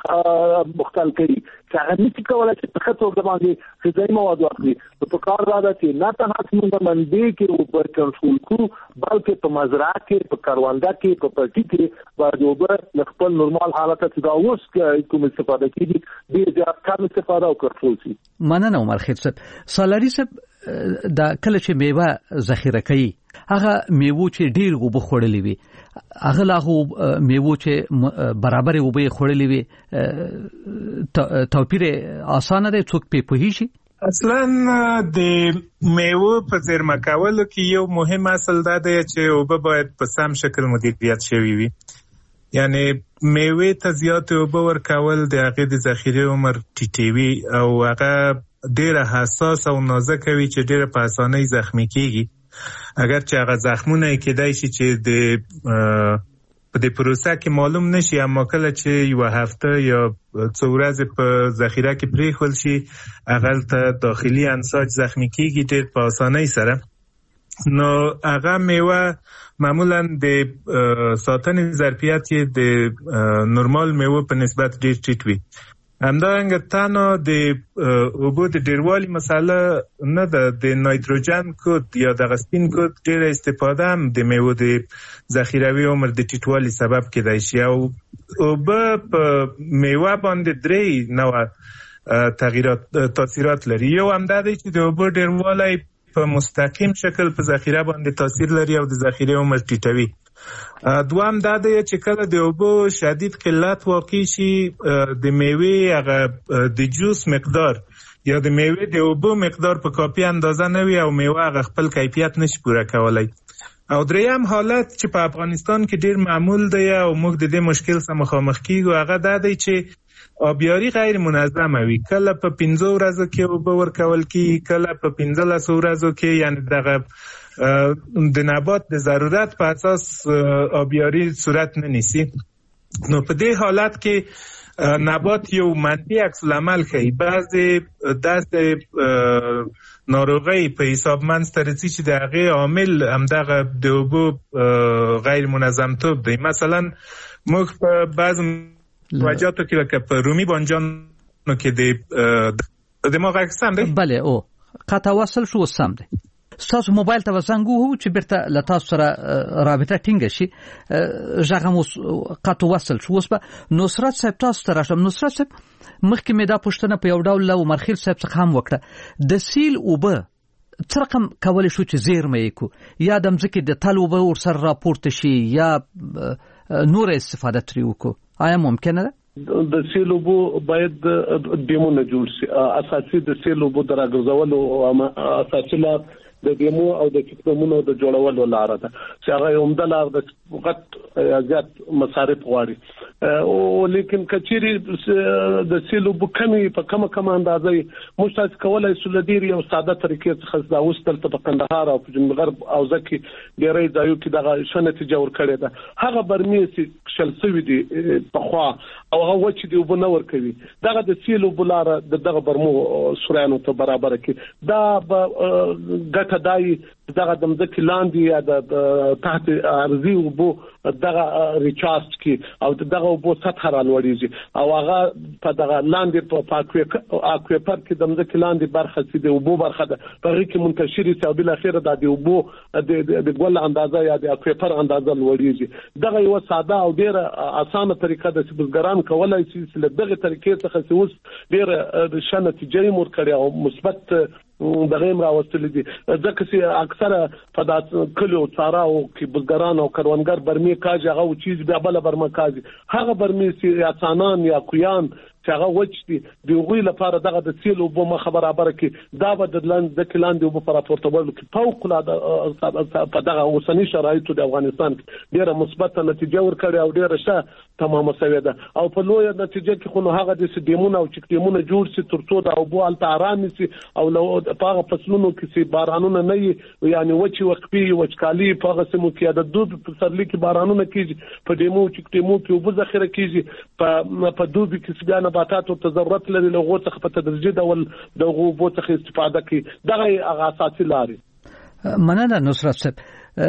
مختل کوي چې هغه نشي کولای چې په خطر باندې غذایی مواد واخلي. په کار راځي چې نه تنها څنګه منډې کې اوپر کنټرول کو بلکې په مزرعه کې په کارونده کې په پټي کې باید اوبه خپل نورمال حالت ته دا اوس کوم استفاده کیږي ډیر زیات کم استفاده او کنټرول شي. مننه عمر خیل صاحب. سالاري صاحب دا کله چې میوه ذخیره کوي هغه میوه چې ډیر اوبه خورلې وي هغه لاغه میوه چې برابر اوبه خورلې وي توپیر اسانه دی څوک په پوهیږي. اصلا د میوه په زیرمه کولو کې یو مهم اصل دا دی چې اوبه باید په سم شکل مدیریت شوی وي. یعنی میوه ته زیات اوبه ورکول د هغې د ذخیره عمر ټیټوي او هغه ډیره حساس او نازک وي چې ډیره په اسانۍ زخمی کیږي. اگر چې هغه زخمونه کېدای شي چې په دې پروسه کې معلوم نشي اما کله چې یو هفته یا څو ورځې په ذخیره کې پریښول شي هغه ته داخلي انساج زخمی کیږي ډیر په اسانۍ سره. نو هغه میوه معمولا د ساتنې ظرفیت د نورمال میوه په نسبت ډیر ټیټ وي. همدارنګه تنها د اوبو د ډیروالي مسله نه ده د نایتروجن کود یا د سپین کود ډیره استفاده هم د میوه د ذخیروي عمر د ټیټوالي سبب کېدای شي او اوبه په میوه باندې درې نوع تاثیرات لري. یو هم دا دی چې د اوبو ډیروالی په مستقیم شکل په ذخیره باندې تاثیر لري او د ذخیره عمر ټیټوي. دوام دا دی چې کله د اوبو شدید قلت واقع شي د میوه هغه د جوس مقدار یا د میوه د اوبو مقدار په کافي اندازه نه وي او میوه هغه خپل کیفیت نشي پوره کولای. او دریم حالت چې په افغانستان کې ډیر معمول دی او موږ د دې مشکل سره مخامخ کیږو هغه دا دی چې آبیاری غیر منظمه وي. کله په 15 ورځو کې اوبه ورکول کیږي کله په 15 ورځو کې یعنی دغه د نبات د ضرورت په اساس آبیاری صورت نه نیسي. نو په دې حالت کې نبات یو منفي عکس العمل کوي. بعضی داسې ناروغي په حساب منځته راځي چې د هغې عامل همدغه د اوبو غیر منظمتوب دی. مثلا موږ په بعض وجاتو کې لکه په رومي بانجانو کې د د ما غږ سم دی؟ بله او قطع وصل شو سم دی. تاسو موبایل ته وزنګ وو چې بیرته له تاسو سره رابطه ټینګه شي ژغه مو قطع وصل شو. اوس به نصرت صاحب تاسو ته راشم. نصرت صاحب مخکې مې دا پوښتنه په یو ډول له عمر خیل صاحب څخه هم وکړه، د سیل اوبه څه رقم کولی شو چې زیرمه یې کو، یا د مځکې د تل اوبه ورسره راپورته شي یا نور استفاده ترې وکړو؟ آیا ممکنه ده؟ د سیل اوبو باید ډیمونه جوړ شي. اساسي د سیل اوبو د راګرځولو اساسي لار د ډیمو او د کتابونو د جوړولو لار ده چې هغه عمده لار د فقط زیات مصارف غواړي. او لیکن کچيري د سیلو بکمي په کومه اندازې مشتاق کولای سو لديري او ساده طریقې څخه دا وستل په قندهار او په جنوب غرب او ځکه ډېرې ځایو کې دغه شنه تجاور کړي ده. هغه برمیسي شلسوي دي په خوا او هغه وچ دی وبنور کوي. دغه د سیلو بلاره دغه برمو سورانو ته برابر کې دا ګټه دای دغه د مځکې لاندې یا د تحت ارضي وبو دغه ریچارج کی او دغه وبو سطح را لوړیږي او هغه په دغه لاندې په اکویپر کې د مځکې لاندې برخه چې د وبو برخه ده په کې منتشري او بل اخر د وبو د ګول اندازه یا د اکویپر اندازه لوړیږي. دغه یو ساده او ډیره اسانه طریقه ده چې بزګران کولای شي چې دغه طریقې څخه اوس ډیره شنه نتیجې مور کړي او مثبت دغه راوستل دي. ځکه چې اکثره په داسې کلیو څاراو کې بزګران او کروندګر برمي کاج هغه چیز بیا بل برمه کاج هغه برمي سي یا څانان یا کویان چې هغه وچ دي د غوی لپاره دغه د سیلو په خبره کې دا به د لاند د کلاندې په راپورټول کې فوق العاده په دغه اوسنی شرایطو د افغانستان ډیره مثبت نتیجه ورکړي او ډیره ښه تمامه شوې ده. او په لوی نتیجه کې خو هغه د سیمونه او چکټیمونه جوړ شي ترڅو د اوبو الته آرام شي او لو په هغه فصلونو کې سي بارانونه نه وي یعنی وچی وقفي وچکالي په هغه سمو کې د دوب په سرلی کې بارانونه کیږي په دیمو چکټیمو کې وبو ذخیره کیږي په دوب کې څنګه نباتات او تضررات لري لغو څخه په تدریجي ډول د غوبو څخه استفاده کوي. دغه اساسي لاري. مننه نصرت صاحب.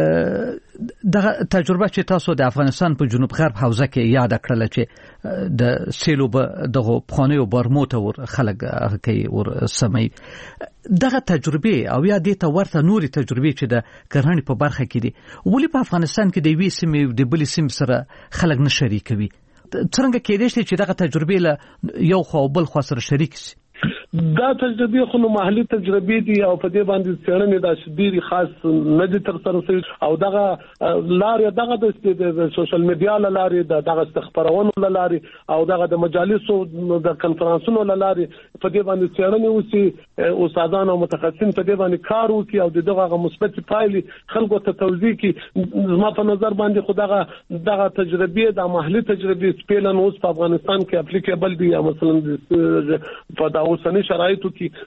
دغه تجربه چې تاسو د افغانستان په جنوب غرب حوزه کې یاد کړل چې د سیلو دغه پخوانیو برمو ته ور خلک کوي ور سمي دغه تجربه او یا د ته ورته نوري تجربه چې د کرهڼې په برخه کې دي ولې په افغانستان کې د وی سیمې د بل سیم سره خلک نه شریکوي؟ څنګه کېدای شي چې دغه تجربه له یو خو بل خو سره شریک شي؟ دا تجربه خو محلي تجربه دي او په دې باندې څېړنې د شديري خاص نه دي تر سره شوی او دغه لارې دغه د سوشل میډیا لارې دغه استخبارونو لارې او دغه د مجالسو د کنفرانسونو لارې په دې باندې څېړنې وسی استادان او متخصصین په دې باندې کار وکړي او دغه مثبت پایلې خلکو ته توضیح کړي. زما په نظر باندې خو دغه تجربه د محلي تجربه سپیلن اوس په افغانستان کې اپلیکیبل دي یا مثلا په اوسنی شرایطو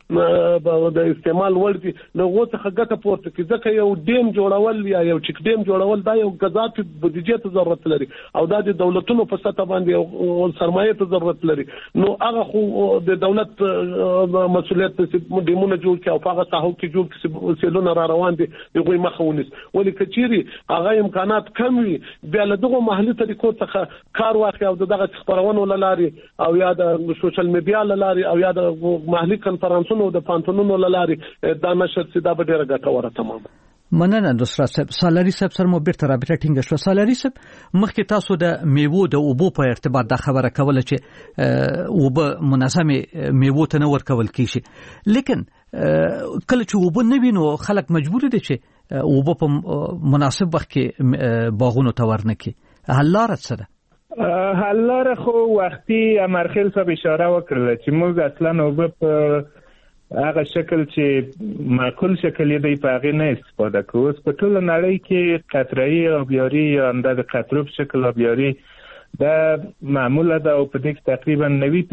کې د استعمال وړ دي نو څه ګټه پورته کې ځکه یو ډیم جوړول یا یو چک ډیم جوړول دا یو غذافي بودیجه ته ضرورت لري او دا د دولتونو په سطح باندې او سرمایه ته ضرورت لري. نو هغه خو د دولت مسؤلیت چې ډیمونه جوړ کړي او هغه ساحو کې جوړ کړي سیلونه را روان دي یو مخاونس ولې کچيري هغه امکانات کم وي بیا له دغه محلي طریقو څخه کار واخلي او دغه خبرونو لاري او یا د سوشل میډیا لاري او یا د محلي کنفرانسونو د پانتونونو لاري دا نشر سي دا به ډیره ګټوره تمام. مننه نصرت صاحب. سالاري صاحب سره مو بیرته رابطه ټینګه شو. سالاري صاحب مخکې تاسو د میوو د اوبو په ارتباط د خبره کوله چې اوبه منظمه میوو ته نه ورکول کیږي لیکن کله چې اوبه نه وینو خلک مجبور دي چې اوبه په مناسب وخت کې باغونو ته ورنکي. حل لاره څه ده؟ حل لاره خو وختي امرخیل صاحب اشاره وکړه چې موږ اصلا اوبه په هغه شکل چې معقول شکل دی په هغه نه استفاده کوو. په ټول نړۍ کې قطره‌ای آبیاری یا اندازه قطره په شکل آبیاری دا معموله ده او په دې کې تقریبا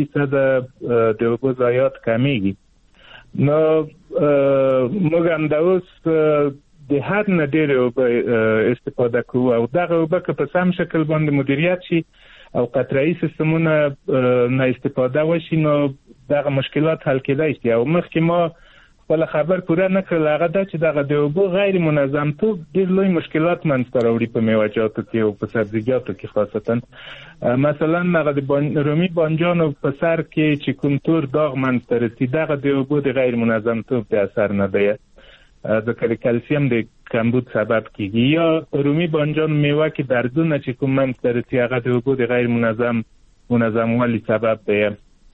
90% د اوبو ضایعات کمیږي. نو موږ هم دا اوس د حد نه ډېر استفاده کوو او دغه اوبه که په سم شکل باندې مدیریت شي او قطره‌ای سیستمونه نه استفاده وشي نو دغه مشکلات حل کېدای شي. او مخکې ما ولا خبر پوره نه کړل. هغه دا چې دغه د اوبو غیر منظم توب ډېر لوی مشکلات منځته راوړي په میوه‌جاتو کې او په سبزیجاتو کې خاصتا. مثلا هغه د رومي بانجانو په سر کې چې کوم تور داغ منځته رسي، دغه د اوبو د غیر منظم توب د اثر نه دی، د کلسیم د کمبود سبب کیږي. یا رومي بانجان میوه کې دردونه چې کوم منځته رسي، هغه د اوبو د غیر منظموالي سبب دی.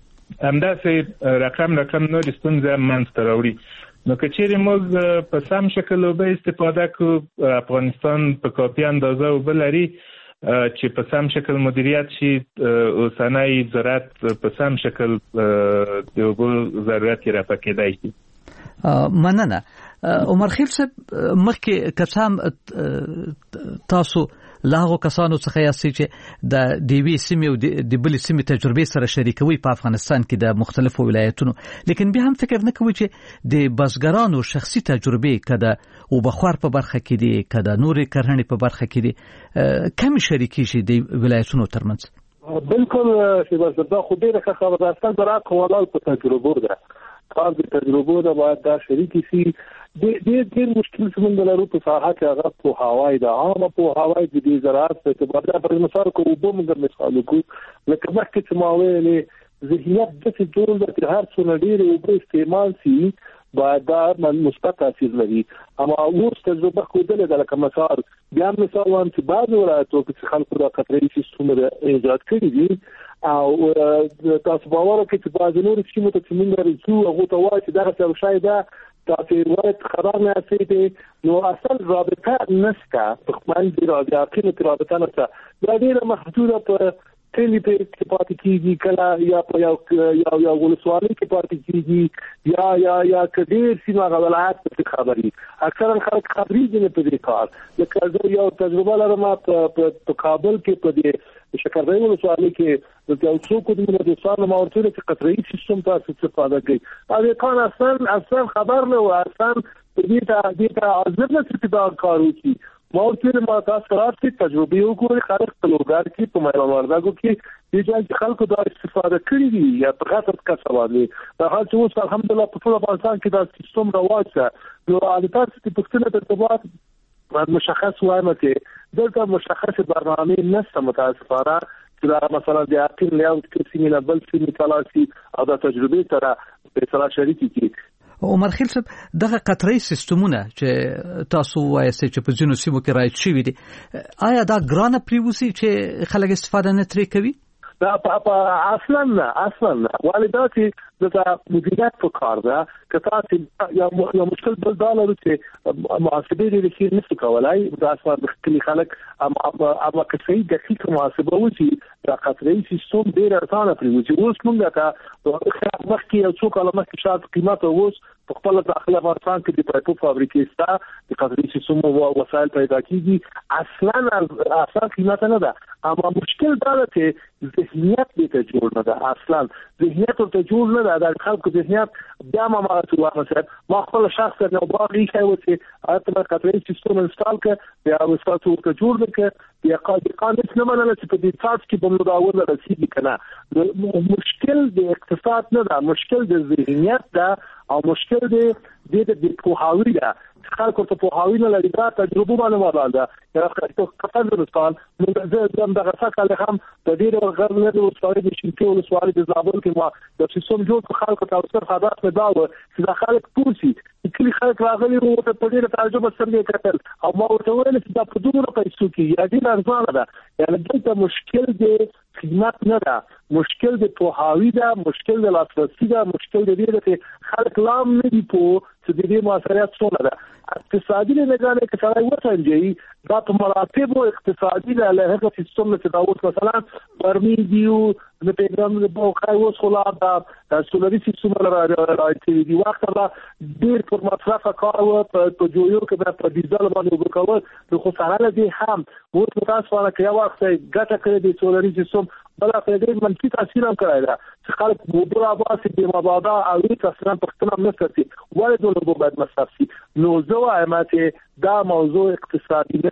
همداسې رقم نور ستونزې منځته راوړي. نو که چیرې موږ په سم شکل اوبه استفاده کړو، افغانستان په کافي اندازه اوبه لري چې په سم شکل مدیریت شي، اوسنی زراعت په سم شکل د اوبو ضرورت یې رفع کېدای شي. مننه. عمر خیل صاحب، مخکې کسان تاسو له هغو کسانو څخه یاستئ چې د دیوی سیمې او د بلې سیمې تجربې سره شریکوي په افغانستان کې د مختلفو ولایتونو، لیکن بیا هم فکر نه کوي چې د بزګرانو شخصي تجربې که د اوبخوار په برخه کې دي که د نورې کرهڼې په برخه کې دي کمې شریکېږي د ولایتونو ترمنځ؟ بالکل شیباز، دا خو ډېره ښه خبره ده. اصلا زراعت ولاړ په تجربو ده، کار د تجربو ده، باید دا شریکې شي. ډېر مشکل څه لرو په ساحه کې، هغه پوهاوی ده، عامه پوهاوی د دې زراعت په اعتبار ده. پر مثال کو اوبه موږ مثال وکړو، لکه مخکې چې ما ویلې ذهنیت داسې جوړ ده چې هر څونه ډېرې اوبه استعمال شي باید دا مثبت تاثیر لري. اما اوس تجربه ښودلې ده، لکه مثال بیا مثال وایم چې بعضې ولایتو کې خلکو دا قطره‌یي سیستمونه ایجاد کړي دي او تاسو باور وکړئ چې بعضې نورې سیمو ته چې موږ رسو هغو ته وایي چې دغه څه شی ده تاسو روایت خبر نه اسئله، نو اصل رابطه نشته، په خپل د عقیدت رابطه نشته. دا ډیره محدوده په کلی کې پاتې کیږي، کله یا په یو ولسوالۍ کې پاتې کیږي یا کډیر سیمه غوالات په خبري. اکثرا خلک خبري دي په دې کار. لکه زه یو تجربه لرم په کابل کې په دې شکردرې ولسوالۍ کې د یو څوک د دوستانو ماورته چې قطره‌یي سیستم تاسو استفاده کوي. دا کان اصلا خبر نه و، اصلا دې ته حاضر نه چې دا کار وکړي. ماورته ما تاسو راځي تجربه وکړي، خلک تلوګار کې په میدان وردګو کې دې ځای خلکو دا استفاده کړې دي یا په غلط کسبالي. دا حال چې اوس الحمدلله په ټول افغانستان کې دا سیستم رواج ده. نو عادتات چې پښتنه د ارتباط مشخص وایم چې دلته مشخص برنامه نشته متاسفانه چې دا مثلا د اقلیم لیاوت کې سیمه بل سیمه تلاسي او دا تجربه سره په سره شریکي کی. عمر خیل صاحب، دغه قطره‌یي سیستمونه چې تاسو وایئ چې په ځینو سیمو کې رایج شوي دي، آیا دا ګرانه پریوزي چې خلک استفاده نه ترې کوي؟ دا اصلا نه والدا چې د مدیریت په کار ده. که تاسو یو مشکل بل دا لرو چې محاسبه لري چې نشي کولای دا اصل کلی خلک اما که صحیح دقیق محاسبه وشي دا قطره‌یي سیستم ډیر ارزانه پریوزي. اوس موږ ته مخکې یو څو کاله مخکې شاید قیمت اوس په خپل داخله افغانستان کې د پایپو فابریکې ستا د قطره‌یي سیستم او وسایل پیدا کیږي. اصلا قیمت نه ده، اما مشکل دا ده چې ذهنیت دې ته جوړ نه ده. اصلا ذهنیت ته جوړ نه ده، د خلکو ذهنیت بیا ما ما خپل شخص نه باغی شي و چې اته قطره‌یي سیستم انسټال کړ، بیا وساتو ته جوړ کړ، بیا قانون نه منل چې په دې تاسو کې بم مداول رسیدي کنه. مشکل د اقتصاد نه ده، مشکل د ذهنیت ده او مشکل د پوهاوی ده. خلکو ته پوهاوی نه لري، دا تجربه باندې ولاړ ده. یو کتل مثال موږ دغه څه هم د دې غرب نه د وسایل د شینکو وسایل د زابل کې ما د سیستم جوړ کړ. خلکو ته اوسه خبرات نه داو چې دا خلک پوسی کلی خلک راغلي وو په دې تعجب سره کتل او ما ورته ویل چې دا په دومره پیسو کې یا دې ارزانه ده. یعنی دلته مشکل د خدمت نه ده، مشکل د پوهاوی ده، مشکل د لاسرسي ده، مشکل د دې چې خلک لام نه دی په چې د دې موثریت څونه ده. اقتصادي نگاه کې سره وڅنځي دا په مراتب او اقتصادي له هغه سیستم چې دا اوس مثلا برمی دیو د پیغام د بوخای اوس خلا د سولري سیستم راځي دی وخت لا ډیر پر مصرف کار او په جوړو کې په ډیزل باندې وکړو نو خو سره لدی هم اوس تاسو باندې کې وخت ګټه کړی دی سولري سیستم بل افغان منفي تاثیر هم کړی دا چې خلک بوبره واسي د مبادا او تاسو په خپل مسرتي ولې د لوبو باید مصرفي. نو زه وایم چې دا موضوع اقتصادي نه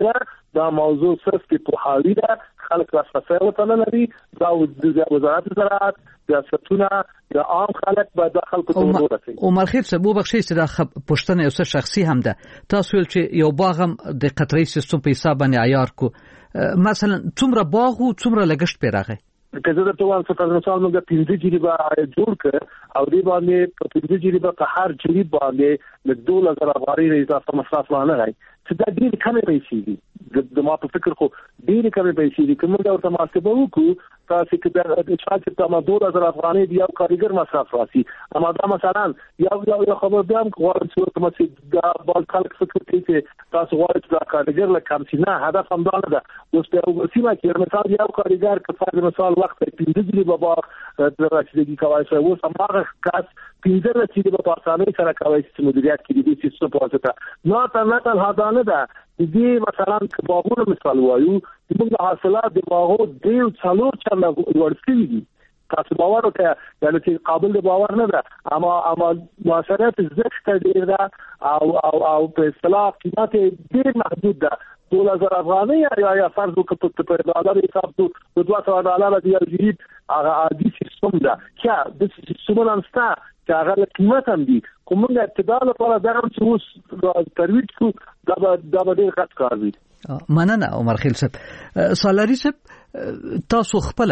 دا موضوع صرف کې پوهاوی ده خلک لاسرسی ورته لري دا وزارت زراعت سیاستونه د عام خلک به د خلکو ته ورسي او مرخیب سبو بخشي چې دا پښتنه یو څه شخصي هم ده تاسو ول چې یو باغ هم د قطري سیستم په حساب باندې عیار کو مثلا څومره باغ او څومره لګښت پیراغه که زه درته وایم چې مثال موږ 15 جریبه جوړ کړ او دې باندې په 15 جریبه په هر جریب باندې له 2000 افغانۍ اضافه مصرف نه راغی چې دا ډېر کمې پیسې دي د ما په فکر خو ډېر کمې پیسې دي کومه دا ورته محاسبه وکړو تاسو کې د چې تاسو 2000 افغانۍ دی یو کارګر مصرف راسي اما دا مثلا یو خبر بیا غواړم چې کومه چې دا بال خلک فکر کوي چې تاسو غواړئ چې دا کارګر له کم سي نه هدف هم دا نه ده اوس په سیمه کې مثال یو کارګر که فرض مثال وخت 15 جریبه باغ د رسیدګي کوي چې اوس هغه کس 15 رسیدګي په اسانۍ سره کوي چې مدیریت کې دي چې څه پوهه نه تنها نه ده دې مثلا باغونو مثال وایو چې حاصلات د باغو د څلور چنده ورسېږي دي تاسو باور وکړئ یعنی چې قابل د باور نه ده اما مؤثریت زښت ډیر ده او په اصطلاح قیمت ډیر محدود ده 2000 افغانۍ یا فرض وکړو په ډالر حساب د 200 ډالر دی یو جریب هغه عادي سیستم ده چې د سیستم ننستا چې هغه قیمت هم دي کومه ابتدا لپاره دا هم چې اوس ترویج کو دا به ډیر غټ کار وي مننه عمر خیل صاحب سالاری صاحب تاسو خپل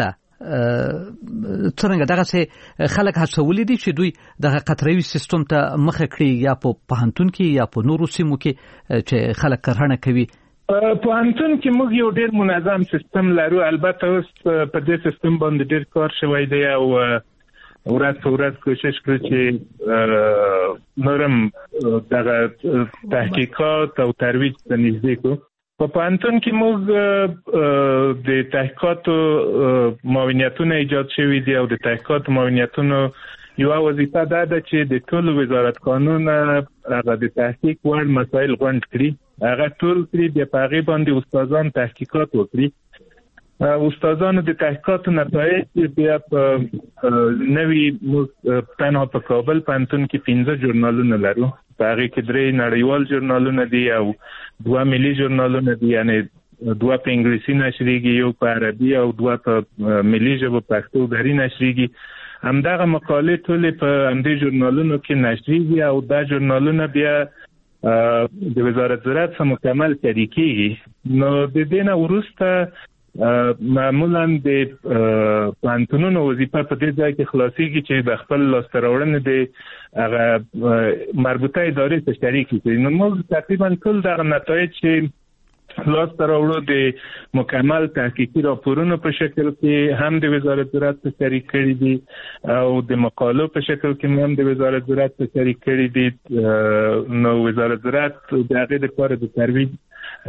څنګه دغه څه خلک هڅولې دي چې دوی د قطري سیستم ته مخه کړی یا په پهنتون کې یا په نورو سیمو کې چې خلک کرهنه کوي پوهنتون کې موږ یو ډېر منظم سیستم لرو البته اوس په دې سیستم باندې ډېر کار شوی دی او ورځ په ورځ کوشش کوي چې نورم دغه تحقیقات او ترویج ته نږدې کو په پوهنتون کې موږ د تحقیقاتو معاونیتونه ایجاد شوي دي او د تحقیقاتو معاونیتونو یو وظیفه ده چې د ټولو وزارت قانون هغه د تحقیق وړ مسایل غونډ کړي هغه ټول کړي بیا په هغې باندې استادان تحقیقات وکړي استادانو د تحقیقاتو نتایج بیا په نوي تنها په کابل پوهنتون کې 15 ژورنالونه لرو په هغې کې 3 نړیوال ژورنالونه دي او 2 ملي ژورنالونه دي یعنی 2 په انګلیسي نشریږي یو په عربي او 2 په ملي ژبه پښتو غري نشریږي همدغه مقالې ټولې په همدې ژورنالونو کې نشریږي او دا ژورنالونه بیا د وزارت زراعت سره مکمل شریکېږي نو د دې نه وروسته معمولا د پوهنتونونو وظیفه په دې ځای کې خلاصېږي چې د خپل لاسته راوړنې د هغه مربوطه ادارې سره شریک کړي نو موږ تقریبا ټول دغه نتایج چې لاسته راوړو د مکمل تحقیقي راپورونو په شکل کې هم د وزارت زراعت سره شریک کړي دي او د مقالو په شکل کې هم د وزارت زراعت سره شریک کړي دي نو وزارت زراعت د هغې لپاره د ترویج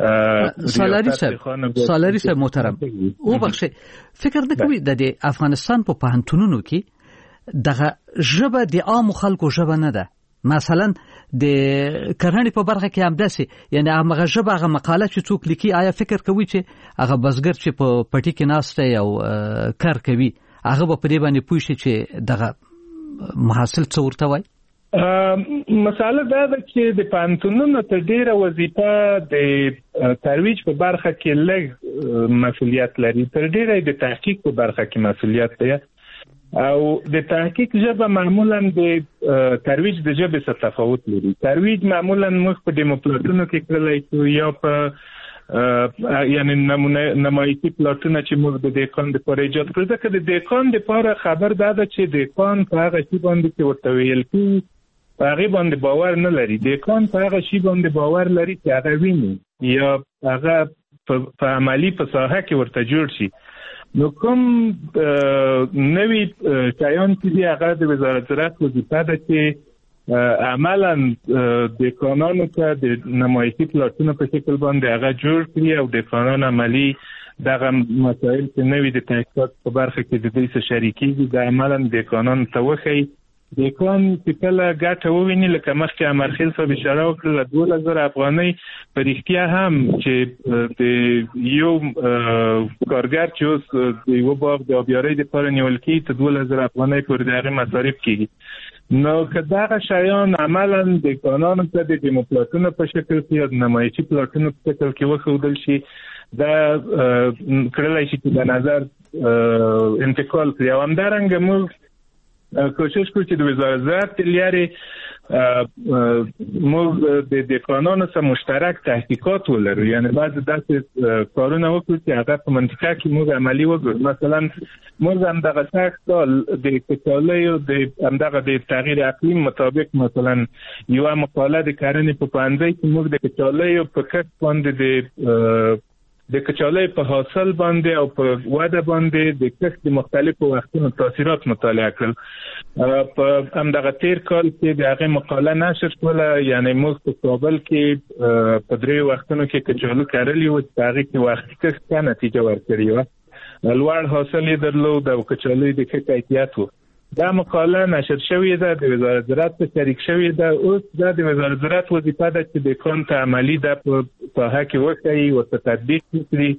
سالاری صاحب محترم او بخښئ فکر نه کوي د افغانستان په پوهنتونونو کې دغه ژبه د عام خلکو ژبه نه ده مثلا د کرهڼې په برخه کې هم داسې یعنی هغه ژبه هغه مقاله چې څوک لیکي آیا فکر کوي چې هغه بزګر چې په پټي کې ناست دی او کار کوي هغه به په دې باندې پوه شي چې دغه محصل څه ورته وایي مساله دا ده چې د پوهنتونونو ته ډېره وظیفه د ترویج په برخه کې لږ مسؤلیت لري تر ډېره د تحقیق په برخه کې مسؤلیت دی او د تحقیق ژبه معمولا د ترویج د ژبې سره تفاوت لري ترویج معمولا موږ په ډیموپلاتونو کې کړلی شو یا په یعنی نمایشي پلاټونه چې موږ د دیکان لپاره ایجاد کړو ځکه د دیکان لپاره خبر دا ده چې دیکان په هغه شي باندې چې ورته ویل کېږي په هغې باندې باور نه لري دیکان په هغه شي باندې باور لري چې هغه ویني یا هغه په عملي په ساحه کې ورته جوړ شي نو کوم نوی شایان چې دی هغه د وزارت زراعت وظیفه ده چې عملا دیکانانو ته د نمایشي پلاټونو په شکل باندې هغه جوړ کړي او دیکانان عملي دغه مسایل چې نوی د تحقیقات په برخه کې د دې سره شریکېږي د عملا دیکانانو ته وښیي دیکان چې کله ګټه وویني لکه مخکې امرخیل صاحب اشاره وکړه 2000 افغانۍ په رښتیا هم چې د یو کارګر چې اوس د یو باغ د آبیارۍ لپاره نیول کېږي ته 2000 افغانۍ پورې د هغې مصارف کېږي. نو که دغه شیان عملا دیکانانو ته د ډیموپلاتونو په شکل کې یا د نمایشي پلاټونو په شکل کې وښودل شي دا کړلی شي چې د نظر انتقال کړي. او همدارنګه موږ کوشش کوو چې د وزارت زراعت لارې موږ د دیکانانو سره مشترک تحقیقات ولرو، یعنی بعض داسې کارونه وکړو چې هغه په منطقه کې موږ عملي وکړو. مثلا موږ همدغه سخت سال د کچالیو د همدغه د تغییر اقلیم مطابق مثلا یوه مقاله د کرنې په پوهنځي کې موږ د کچالیو په کښت باندې د کچالۍ په حاصل باندې او په وده باندې د کښت د مختلفو وختونو تاثیرات مطالعه کړل. په همدغه تیر کال کې د هغې مقاله نشر شوله، یعنی موږ په کابل کې په 3 وختونو کې کچالو کرلي وو چې هغې کې وختي کښت ښه نتیجه ورکړې وه، لوړ حاصل یې درلود او کچالو د ښه کیفیت وو. دا مقاله نشر شوې ده، د وزارت زراعت په شریک شوې ده. اوس دا د وزارت زراعت وظیفه ده چې د کان ته عملي ده په ساحه کې وښیي، ورته تطبیق وکړي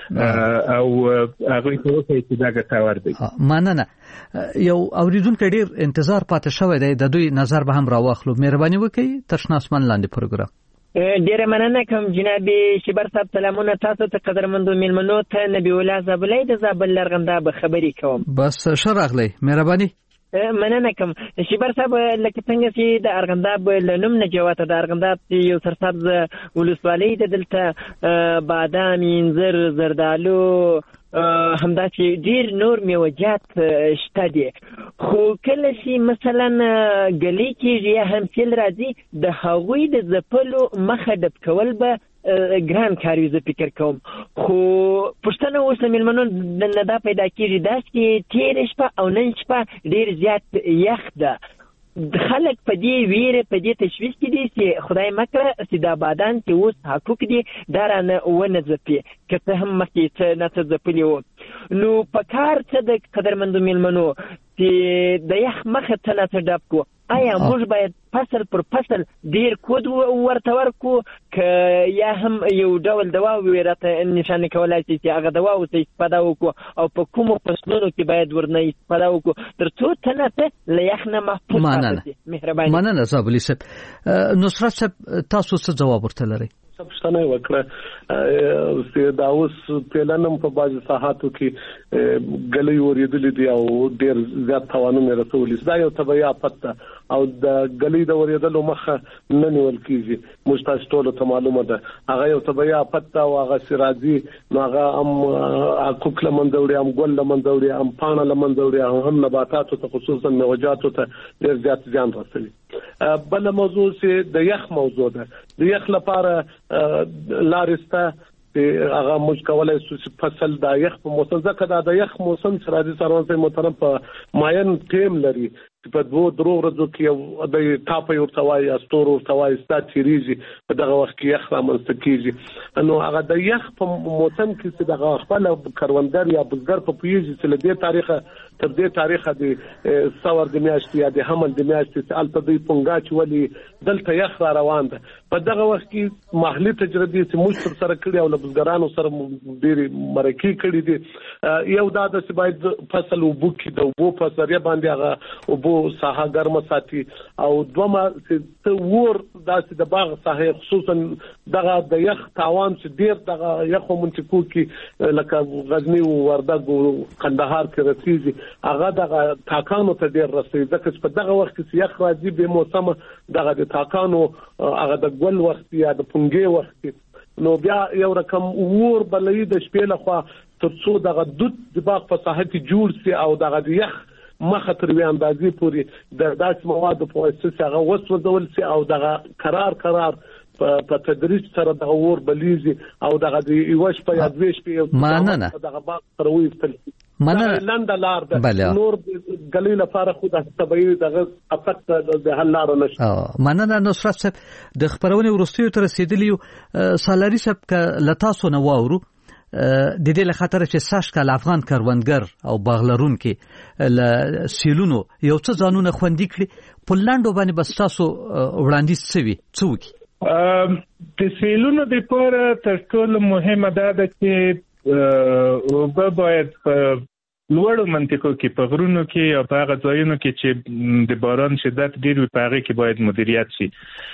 او هغوی ته وښیي چې دا ګټور دی. مننه. یو اوریدونکی ډېر انتظار پاتې شوی دی، د دوی نظر به هم راواخلو. مهرباني وکړئ تر شنه اسمان لاندې پروګرام. ډیره مننه کوم جناب شبر صاحب. سلامونه تاسو ته قدرمنو میلمنو ته. نبی الله زابلای د زابل لرغنده به خبرې کوم. بس ښه راغلی، مهرباني. مننه کوم شبر صاحب. لکه څنګه چې د ارغنداب لنوم نه جوته د ارغنداب یو سرسبز ولسوالۍ د دلته بادام، انځر، زردالو همدا چې ډیر نور میوجات شته دي. خو کله چې مثلا ګلی کېږي یا همسیل راځي د هغوی د ځپلو مخه ډب کول به ګران کار وي، زه فکر کوم. خو پوښتنه اوس میلمنو نه دا پیدا کېږي داسې چې تېره شپه او نن شپه ډېر زیات یخ ده. خلک په دې ویره په دې تشویش کې دي چې خدای مکړه چې دا بادان چې اوس حقوق دي دا رانه ونه ځپي، که څه هم مخکې څه نه څه ځپلي وو. نو په کار څه د قدرمندو میلمنو چې د یخ مخه څه نه څه ډب کړو. آیا موږ باید فصل پر فصل ډیر کود ورته ورکو که یا هم یو ډول دوا راته نشانه کولای شي چې هغه دوا اوس استفاده وکړو او په کومو فصلونو کې باید ورنه استفاده وکړو تر څو تنه له یخ نه محفوظ پاتې؟ مهرباني. مننه زابلی صاحب. نصرت صاحب تاسو څه جواب ورته لرئ؟ پښتنه وکړه چې دا اوس پلانم په بازي ساحاتو کې غلې ورېدلې دي او ډېر زیات توانونه رسولي. دا یو طبيعي آفت ده او د غلې د ورېدلو مخه نه نیول کیږي. موږ تاسو ټول ته معلومه ده هغه یو طبيعي آفت ده او هغه سراجي هغه حقوق لمنځوري هم ګل لمنځوري هم پاڼه لمنځوري هم نباتاتو ته خصوصا میوجاتو ته ډېر زیات زیان رسوي. بل موضوع چې د یخ موضوع ده. د یخ لپاره لارسته هغه موږ کولای شو چې فصل د یخ په موسم ځکه د یخ موسم سره د سروانسي محترم په ماین ټیم لري په 2-3 ورځو کې د ټاپي ورتوای استور ورتوای ستاتریږي په دغه وخت کې یخ رامنځته کیږي. نو هغه د یخ په موسم کې چې دغه خپل کروندګر یا بزګر په پیږي چې له دې تاریخه تر دې تاریخه د څور د میاشتې یا د حمل د میاشتې چې الته د پونګاچ ولي دلته یخ را روان ده. په دغه وخت کې محلي تجربې چې موږ سره کړی او له بزګرانو سره ډېری مرکې کړې دي. یو دا د باید فصل وبو کې د وبو په ذریعہ باندې هغه وبو ساحه ګرمه ساتي او دومره چې ور داسې د باغ ساحه خصوصا دغه د یخ تاوان چې ډیر دغه یخو منطقو کې لکه غزنی او وردګ او قندهار کې رسیږي هغه دغه تاکانو ته ډیر رسیږي ځکه په دغه وخت کې یخ راځي به موسم دغه د تاکانو هغه د ګل وخت یا د پنګي وخت نو بیا یو رقم ور بلې د شپې لخوا ترڅو دغه دود د باغ په ساحه کې جوړ سي او دغه د یخ مخه تر وی اندازې پوری د داس مواد په واسطه هغه وسوځول سي او دغه قرار په تدریج سره دغه ور بلیزي او دغه د یوش په یادويش په دغه باغ سره ویستل مننه لندلار ده نور غلی لپاره خو د طبيعي دغه افت د حل لار نشته. مننه نصرت صاحب. د خبرونه ورستیو تر رسیدلی سالاري صاحب ک لتاسو نه واورو د دې له خاطر چې ساشکال افغان کروندګر او باغلرون کې ل سیلونو یو څه ځانونه خوندې کړي په لاندو باندې بس تاسو وړاندیز سوي څوک د سیلونو د پاره تر ټولو مهمه ده چې باید لوړو منطقو کې په غرونو کې او په هغه ځایونو کې چې د باران شدت ډیر وي په هغه کې باید مدیریت شي.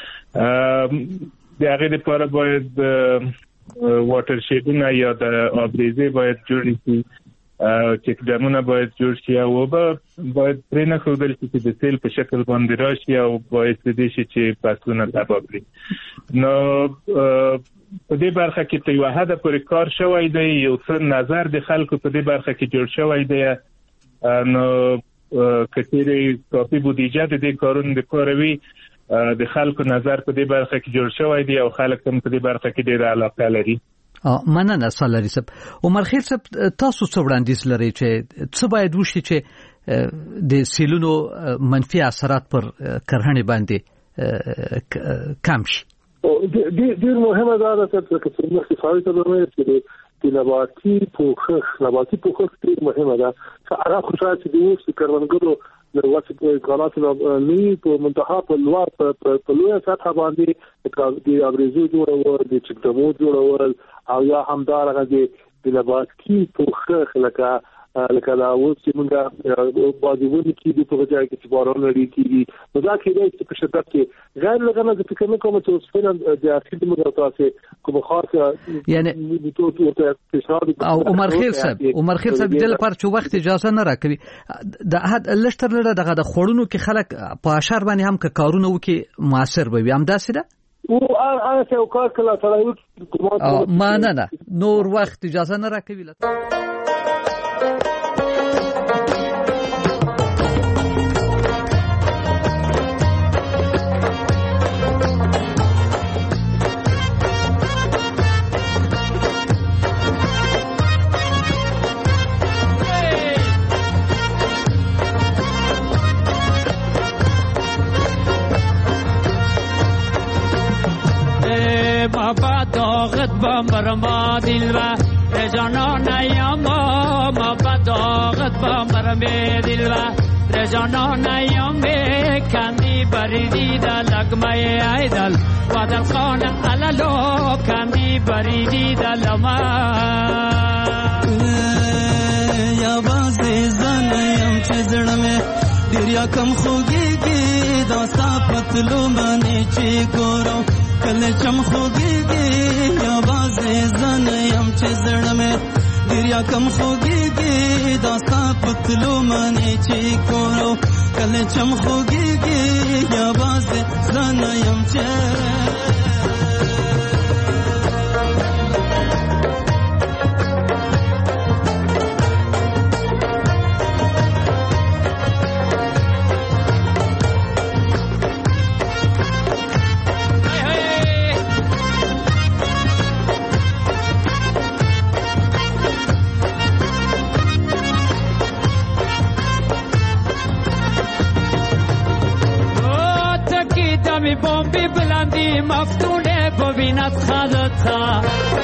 د هغه لپاره باید واټر شیډونه یا د آبریزې باید جوړ شي، چک ډیمونه باید جوړ شي او باید پرې نه ښودل شي چې د سیل په شکل باندې راشي او باید دې شي چې فصلونه تباه کړي. نو په دې برخه کې ته یو حد پورې کار شوی دی، یو څه نظر د خلکو په دې برخه کې جوړ شوی دی. نو کثیرې کافي بودیجه د دې کارونو لپاره وي، د خلکو نظر په دې برخه کې جوړ شوی دی او خلک هم په دې برخه کې ډېر علاقه لري. مننه سالاري صاحب. عمر خیل صاحب تاسو څه وړاندیز لرئ چې څه باید وشي چې د سیلونو منفي اثرات پر کرهڼې باندې کم شي؟ ډېر مهمه ده چې څنګه استفاده کوي چې د نباتي پوښښ ډېر مهمه ده. هغه خوشاله چې د اوس کروندګرو د واسطه په کاراتو نه په منتها په لوړ په لوړ سطح باندې د ابریزو جوړول، د چکدمو جوړول او یا همدارنګه د نباتي پوښښ لکه دا اوس چې موږ باندې کې د پروژې کې چې باران لري کېږي نو دا کې د شدت کې غیر لګنه د فکر نه کوم چې اوس فعلا د اخیری مدرسه کوم خاصه یعنی او عمر خیل صاحب د لپاره چې وخت اجازه نه راکوي د حد لشتر لره دغه د خورونو کې خلک په اشر باندې هم کارونه وکي موثر وي هم داسې ده او هغه څه وکړ کله سره نه نور وخت اجازه نه راکوي. بابا داغت بامرما دل و رجانان یاما بابا داغت بامرما دل و رجانان یاما کندی بریدی دل لگمه ایدل و دل خان علالو کندی بریدی دل ما یا بازی زنیم چه زرمه دریا کم خوگی گی داستا پتلو منی چی گورو کله چم خوږیږي یا بازې زنیم چې زړه مې دریا کم خوږیږي داستا پتلو منې چې کورو کله چم خوږیږي یا بازې زنیم چې بومبی بلندی مفتونه ببیند خدتا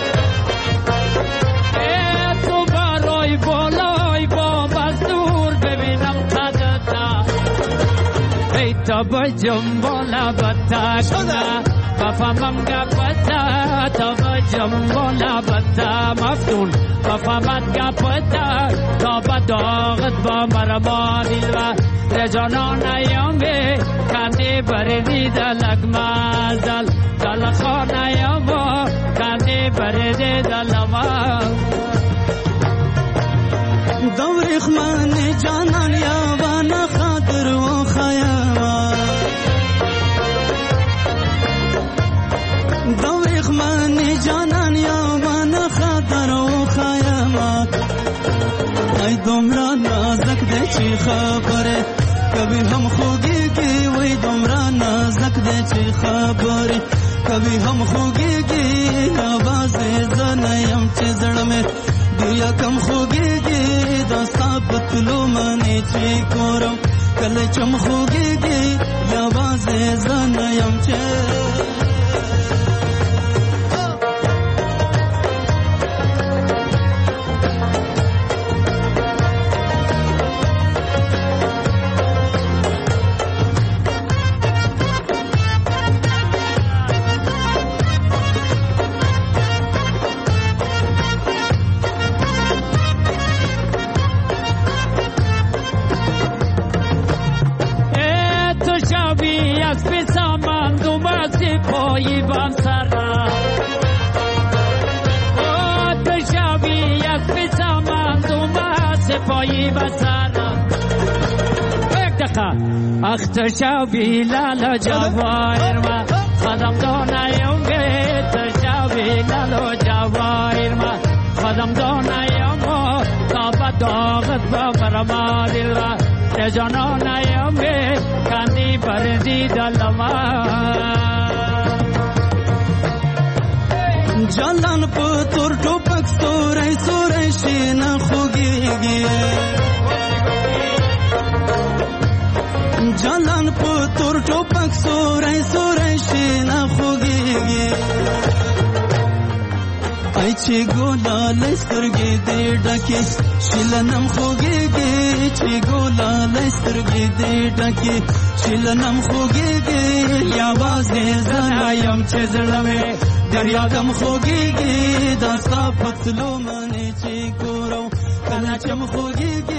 تو برای بالای با مزدور ببینم خدتا ای تا با جنبالا بتا شده بفهمم گپتا تا با جنبالا بتا مفتون بفهمت گپتا تا با داغت با مرما دیل و رجانان ایامه کندی بریدی دلک مازل دل خان ایامه کندی بریدی دلما دور خمان جانان یاوان خاطر و خیاما دور خمان جانان یاوان خاطر و خیاما ای دمرا نازک ده چی خبره کبھی ہم خوگیگی وی دمرا نازک دے چی خبری کبھی ہم خوگیگی آواز زنیم چی زڑ میں دیا کم خوگیگی داستا پتلو منی چی کورو کل چم خوگیگی آواز زنیم چی پایی بسرم یک دقیقه اختر شو بیلال جواهر ما خدم دانیم بیتر شو بیلال جواهر ما خدم دانیم تا بداغت ببرم دل را رجانانیم کندی بردی دلما جلان پتور ټوپک سورای سورای شین خوږیږي جلان پتور ټوپک سورای سورای شین خوږیږي ای چې ګولا لسترګې دې ډکه شلنم خوږیږي چې ګولا لسترګې دې ډکه شلنم خوږیږي یاواز دې زنایم چې زړمه دریا کم خوږیږي دا ستا پتلو منې چې ګورو کله چې م خوږیږي